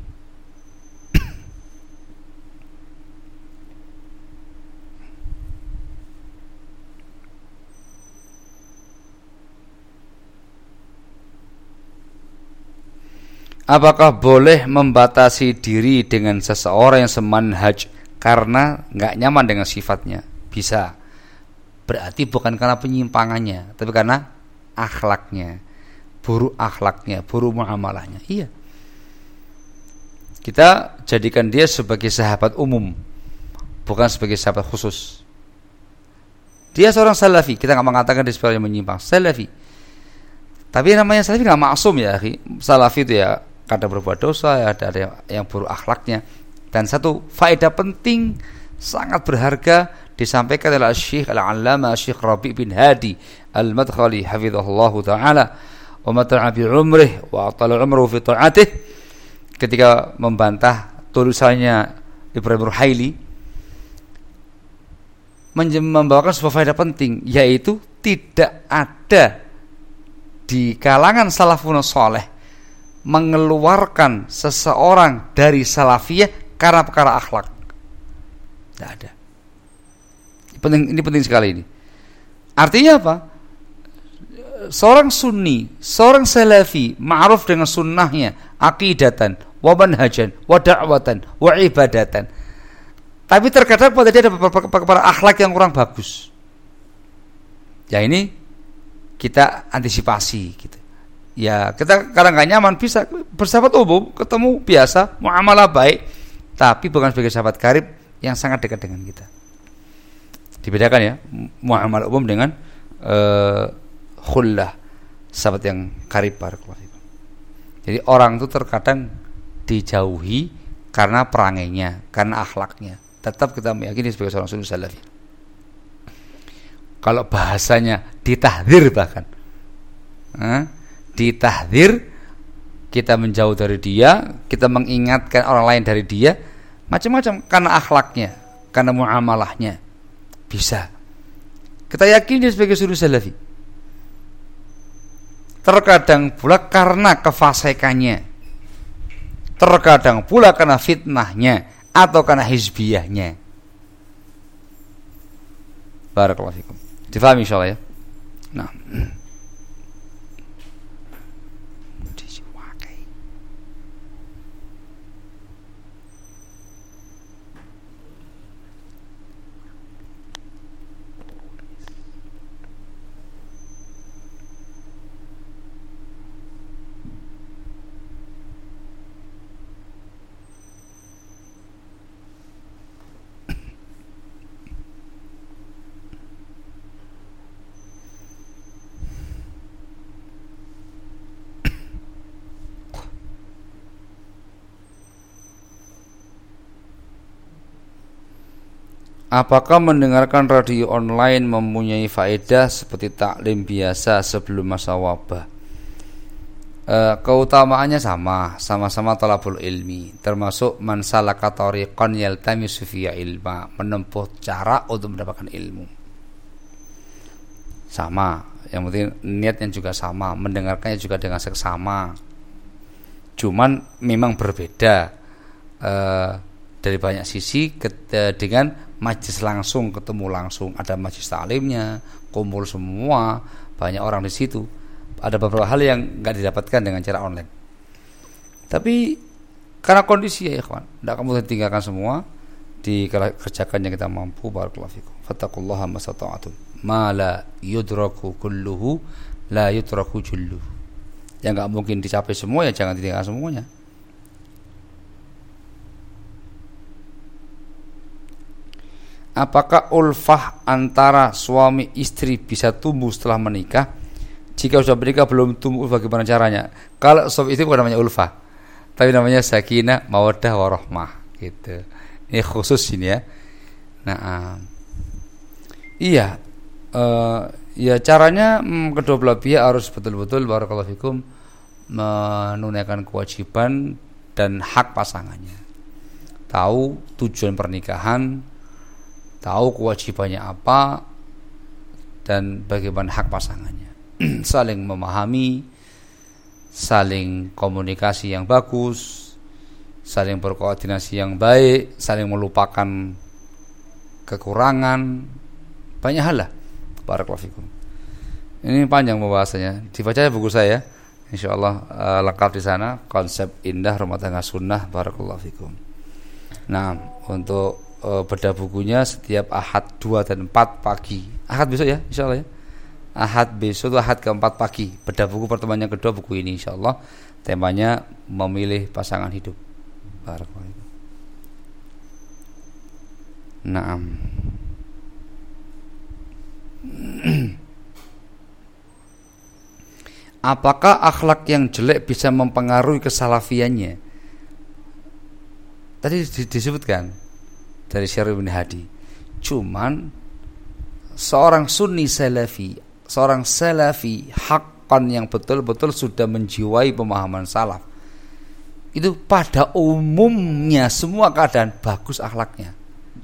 apakah boleh membatasi diri dengan seseorang yang semanhaj karena nggak nyaman dengan sifatnya? Bisa. Berarti bukan karena penyimpangannya, tapi karena akhlaknya, buruk akhlaknya, buruk muamalahnya. Iya. Kita jadikan dia sebagai sahabat umum, bukan sebagai sahabat khusus. Dia seorang salafi, kita nggak mengatakan dia sebagai menyimpang, salafi. Tapi namanya salafi nggak maksum ya, akhi. Salafi itu ya kadang berbuat dosa, ya ada yang, yang buruk akhlaknya. Dan satu faedah penting sangat berharga disampaikan oleh Syekh Al-Allamah Syekh Rabi' bin Hadi Al-Madkhali hafizahullahu taala wa mata'a bi umrih wa atala umruhu fi ta'atih, ketika membantah tulisannya Ibrahim Ruhaili, membawakan sebuah faedah penting, yaitu tidak ada di kalangan salafun saleh mengeluarkan seseorang dari salafiyah karena perkara akhlak. Tidak ada. Penting, ini penting sekali ini. Artinya apa? Seorang sunni, seorang salafi, ma'ruf dengan sunnahnya, aqidatan, wa manhajan, wa da'watan, wa ibadatan. Tapi terkadang pada dia ada perkara akhlak yang kurang bagus. Ya ini kita antisipasi gitu. Ya kita kadang nggak nyaman, bisa bersahabat umum, ketemu biasa, muamalah baik, tapi bukan sebagai sahabat karib yang sangat dekat dengan kita. Dibedakan ya muamalah umum dengan uh, khullah, sahabat yang karib. Jadi orang itu terkadang dijauhi karena perangainya, karena akhlaknya. Tetap kita meyakini sebagai seorang sunni salafi. Kalau bahasanya ditahdzir, bahkan eh, ditahdzir, kita menjauh dari dia, kita mengingatkan orang lain dari dia, macam-macam, karena akhlaknya, karena muamalahnya. Bisa. Kita yakin dia sebagai sunni salafi. Terkadang pula karena kefasikannya, terkadang pula karena fitnahnya atau karena hizbiyahnya. Barakallahu fikum. Difahami insyaallah ya. Nah, apakah mendengarkan radio online mempunyai faedah seperti taklim biasa sebelum masa wabah? E, keutamaannya sama, sama-sama talabul ilmi, termasuk man salaka tariqan yaltamisu fiya ilma, menempuh cara untuk mendapatkan ilmu. Sama, yang penting niatnya juga sama, mendengarkannya juga dengan seksama. Cuman memang berbeda e, dari banyak sisi ke, dengan majlis langsung, ketemu langsung, ada majlis taklimnya, kumpul semua, banyak orang di situ. Ada beberapa hal yang nggak didapatkan dengan cara online. Tapi karena kondisi ya ikhwan, tidak kamu tinggalkan semua, dikerjakan yang kita mampu. Barakallahu fikum. Fattaqullaha masata'tum. Ma la yudraku kulluhu la yudraku julluhu. Yang nggak mungkin dicapai semua, ya jangan ditinggalkan semuanya. Apakah ulfah antara suami istri bisa tumbuh setelah menikah? Jika sudah menikah belum tumbuh, bagaimana caranya? Kalau suami istri bukan namanya ulfah, tapi namanya sakinah, mawaddah, warahmah gitu. Ini khusus ini ya. Nah, uh, iya, uh, ya caranya hmm, kedua belah pihak harus betul-betul barakallahu fikum menunaikan kewajiban dan hak pasangannya. Tahu tujuan pernikahan, tahu kewajibannya apa, dan bagaimana hak pasangannya. Saling memahami, saling komunikasi yang bagus, saling berkoordinasi yang baik, saling melupakan kekurangan, banyak hal lah. Barakallahu fikum. Ini panjang pembahasannya. Dibaca buku saya, insyaallah uh, lengkap di sana. Konsep indah rumah tangga sunnah. Barakallahu fikum. Nah, untuk uh, bedah bukunya setiap Ahad dua dan empat pagi. Ahad besok ya, insyaallah ya. Ahad besok itu Ahad keempat pagi. Bedah buku pertemuan yang kedua buku ini insyaallah. Temanya memilih pasangan hidup. Barakallahu fikum. Naam. Apakah akhlak yang jelek bisa mempengaruhi kesalafiannya? Tadi disebutkan dari Syarif bin Hadi. Cuman seorang sunni salafi, seorang salafi haqqan yang betul-betul sudah menjiwai pemahaman salaf, itu pada umumnya semua keadaan bagus akhlaknya.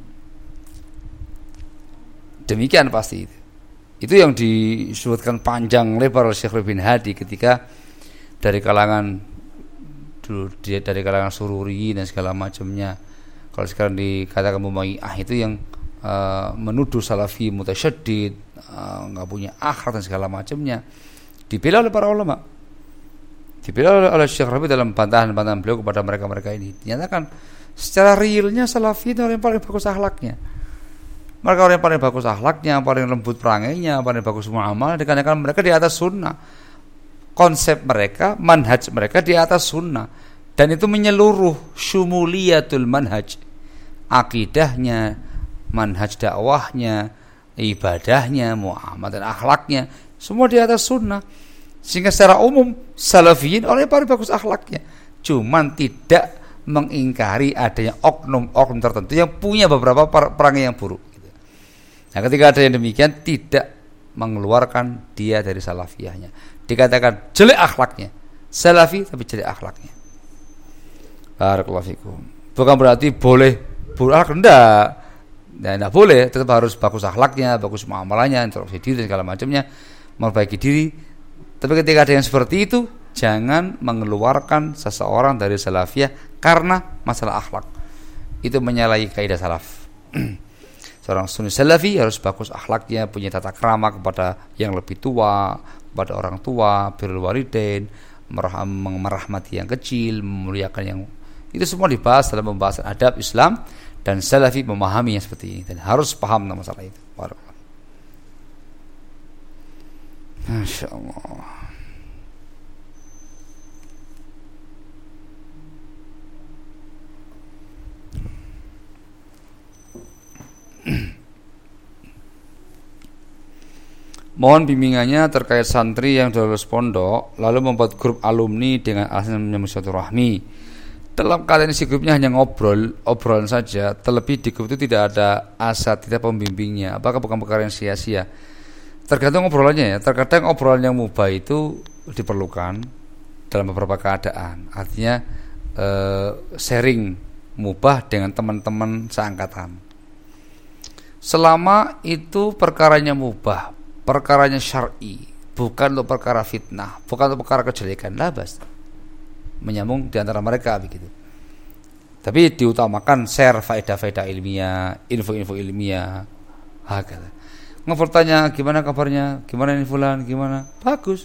Demikian pasti itu. Itu yang disebutkan panjang lebar oleh Syekh bin Hadi ketika dari kalangan dulu dia dari kalangan sururi dan segala macamnya. Kalau sekarang dikatakan Mumayyah itu yang uh, menuduh salafi mutasyaddid, enggak uh, punya akhlak dan segala macamnya, dibela oleh para ulama. Dibela oleh, oleh Syekh Rabi dalam bantahan-bantahan beliau kepada mereka-mereka ini. Dinyatakan secara realnya salafi itu orang yang paling bagus akhlaknya. Mereka orang yang paling bagus akhlaknya, paling lembut perangainya, paling bagus muamalah, dikarenakan mereka di atas sunnah. Konsep mereka, manhaj mereka di atas sunnah. Dan itu menyeluruh, syumuliyatul manhaj. Akidahnya, manhaj dakwahnya, ibadahnya, muamalah dan akhlaknya, semua di atas sunnah. Sehingga secara umum salafiyin orang yang paling bagus akhlaknya. Cuman tidak mengingkari adanya oknum-oknum tertentu yang punya beberapa perangai yang buruk. Nah, ketika ada yang demikian tidak mengeluarkan dia dari salafiyahnya. Dikatakan jelek akhlaknya, salafi tapi jelek akhlaknya. Barakallahu fikum. Bukan berarti boleh buruk akhlak, enggak. Nah, enggak boleh, tetap harus bagus akhlaknya, bagus muamalahnya, introspeksi diri dan segala macamnya, memperbaiki diri. Tapi ketika ada yang seperti itu, jangan mengeluarkan seseorang dari salafiyah karena masalah akhlak. Itu menyalahi kaidah salaf. Seorang sunni salafi harus bagus akhlaknya, punya tata krama kepada yang lebih tua, kepada orang tua, birrul walidain, merahmati yang kecil, memuliakan yang, itu semua dibahas dalam pembahasan adab Islam, dan salafi memahaminya seperti ini dan harus paham tentang masalah itu. Masya Allah. Mohon bimbingannya terkait santri yang sudah lulus pondok lalu membuat grup alumni dengan alasan menyambung silaturahmi. Dalam keadaan isi grupnya hanya ngobrol, obrolan saja, terlebih di grup itu tidak ada asatidz pembimbingnya. Apakah bukan perkara yang sia-sia? Tergantung obrolannya ya. Terkadang obrolan yang mubah itu diperlukan dalam beberapa keadaan. Artinya eh, sharing mubah dengan teman-teman seangkatan. Selama itu perkaranya mubah, perkaranya syar'i, bukan untuk perkara fitnah, bukan untuk perkara kejelekan, lah bas menyambung di antara mereka begitu. Tapi diutamakan share faedah-faedah ilmiah, info-info ilmiah. Hakala. Ngobrol tanya gimana kabarnya, gimana ini fulan, gimana? Bagus.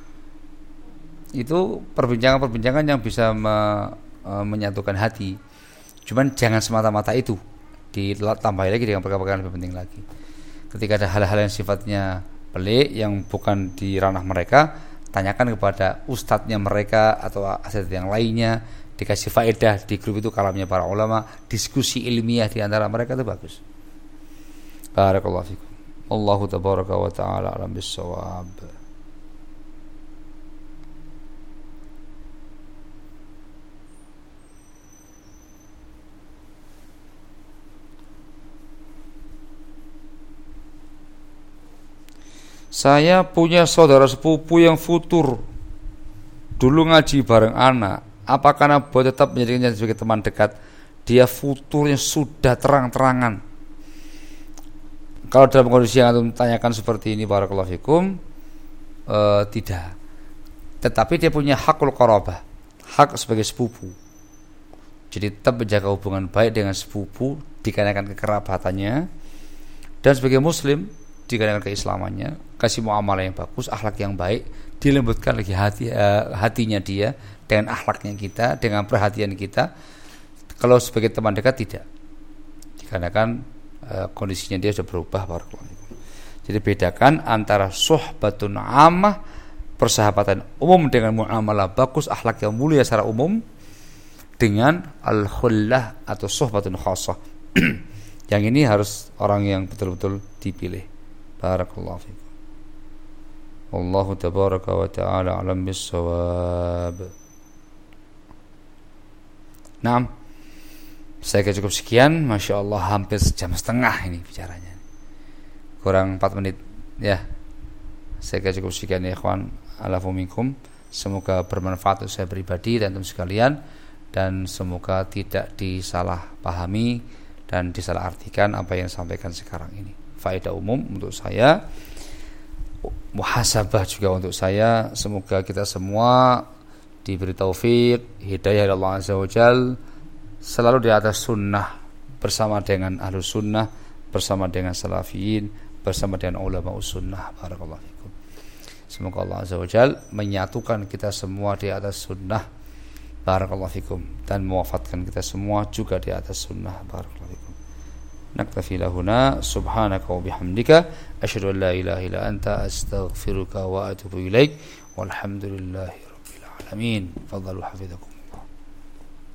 Itu perbincangan-perbincangan yang bisa me, e, menyatukan hati. Cuman jangan semata-mata itu, ditambahi lagi dengan perkara-perkara lebih penting lagi. Ketika ada hal-hal yang sifatnya pelik yang bukan di ranah mereka, tanyakan kepada ustadznya mereka atau asatidz yang lainnya, dikasih faedah di grup itu kalamnya para ulama, diskusi ilmiah di antara mereka itu bagus. Barakallahu fikum. Allahu tabaraka wa ta'ala alam bis-shawab. Saya punya saudara sepupu yang futur. Dulu ngaji bareng anak. Apa karena boleh tetap menjadikannya sebagai teman dekat? Dia futurnya sudah terang-terangan. Kalau dalam kondisi yang antum tanyakan seperti ini, barakallahu fikum, uh, tidak. Tetapi dia punya hakul qarabah, hak sebagai sepupu. Jadi tetap menjaga hubungan baik dengan sepupu dikarenakan kekerabatannya, dan sebagai muslim dikarenakan keislamannya, kasih muamalah yang bagus, akhlak yang baik, dilembutkan lagi hati uh, hatinya dia dengan akhlaknya kita, dengan perhatian kita. Kalau sebagai teman dekat tidak, dikarenakan Uh, kondisinya dia sudah berubah. Jadi bedakan antara suhbatun ammah, persahabatan umum dengan muamalah bagus, akhlak yang mulia secara umum, dengan al-khullah atau suhbatun khassah. Yang ini harus orang yang betul-betul dipilih. Barakallahu fikum. Wallahu tabaraka wa ta'ala alam bis-shawab. Naam. Saya kira cukup sekian. Masya Allah, hampir sejam setengah ini bicaranya, kurang empat menit ya. Saya kira cukup sekian ya ikhwan. Alafu minkum. Semoga bermanfaat untuk saya pribadi dan untuk sekalian, dan semoga tidak disalahpahami dan disalahartikan apa yang disampaikan sekarang ini. Faedah umum untuk saya, muhasabah juga untuk saya. Semoga kita semua diberi taufik, hidayah dari Allah Azza wa Jalla, selalu di atas sunnah, bersama dengan ahlus sunnah, bersama dengan salafiyin, bersama dengan ulama sunnah. Barakallahu fikum. Semoga Allah Azza wa Jalla menyatukan kita semua di atas sunnah. Barakallahu fikum. Dan mewafatkan kita semua juga di atas sunnah. Barakallahu fikum. Naktafi lahuna. Subhanaka wa bihamdika, asyhadu an la ilaha illa anta, astaghfiruka wa atubu ilaik. Walhamdulillahi rabbil alamin. Fadhalu hafizakum.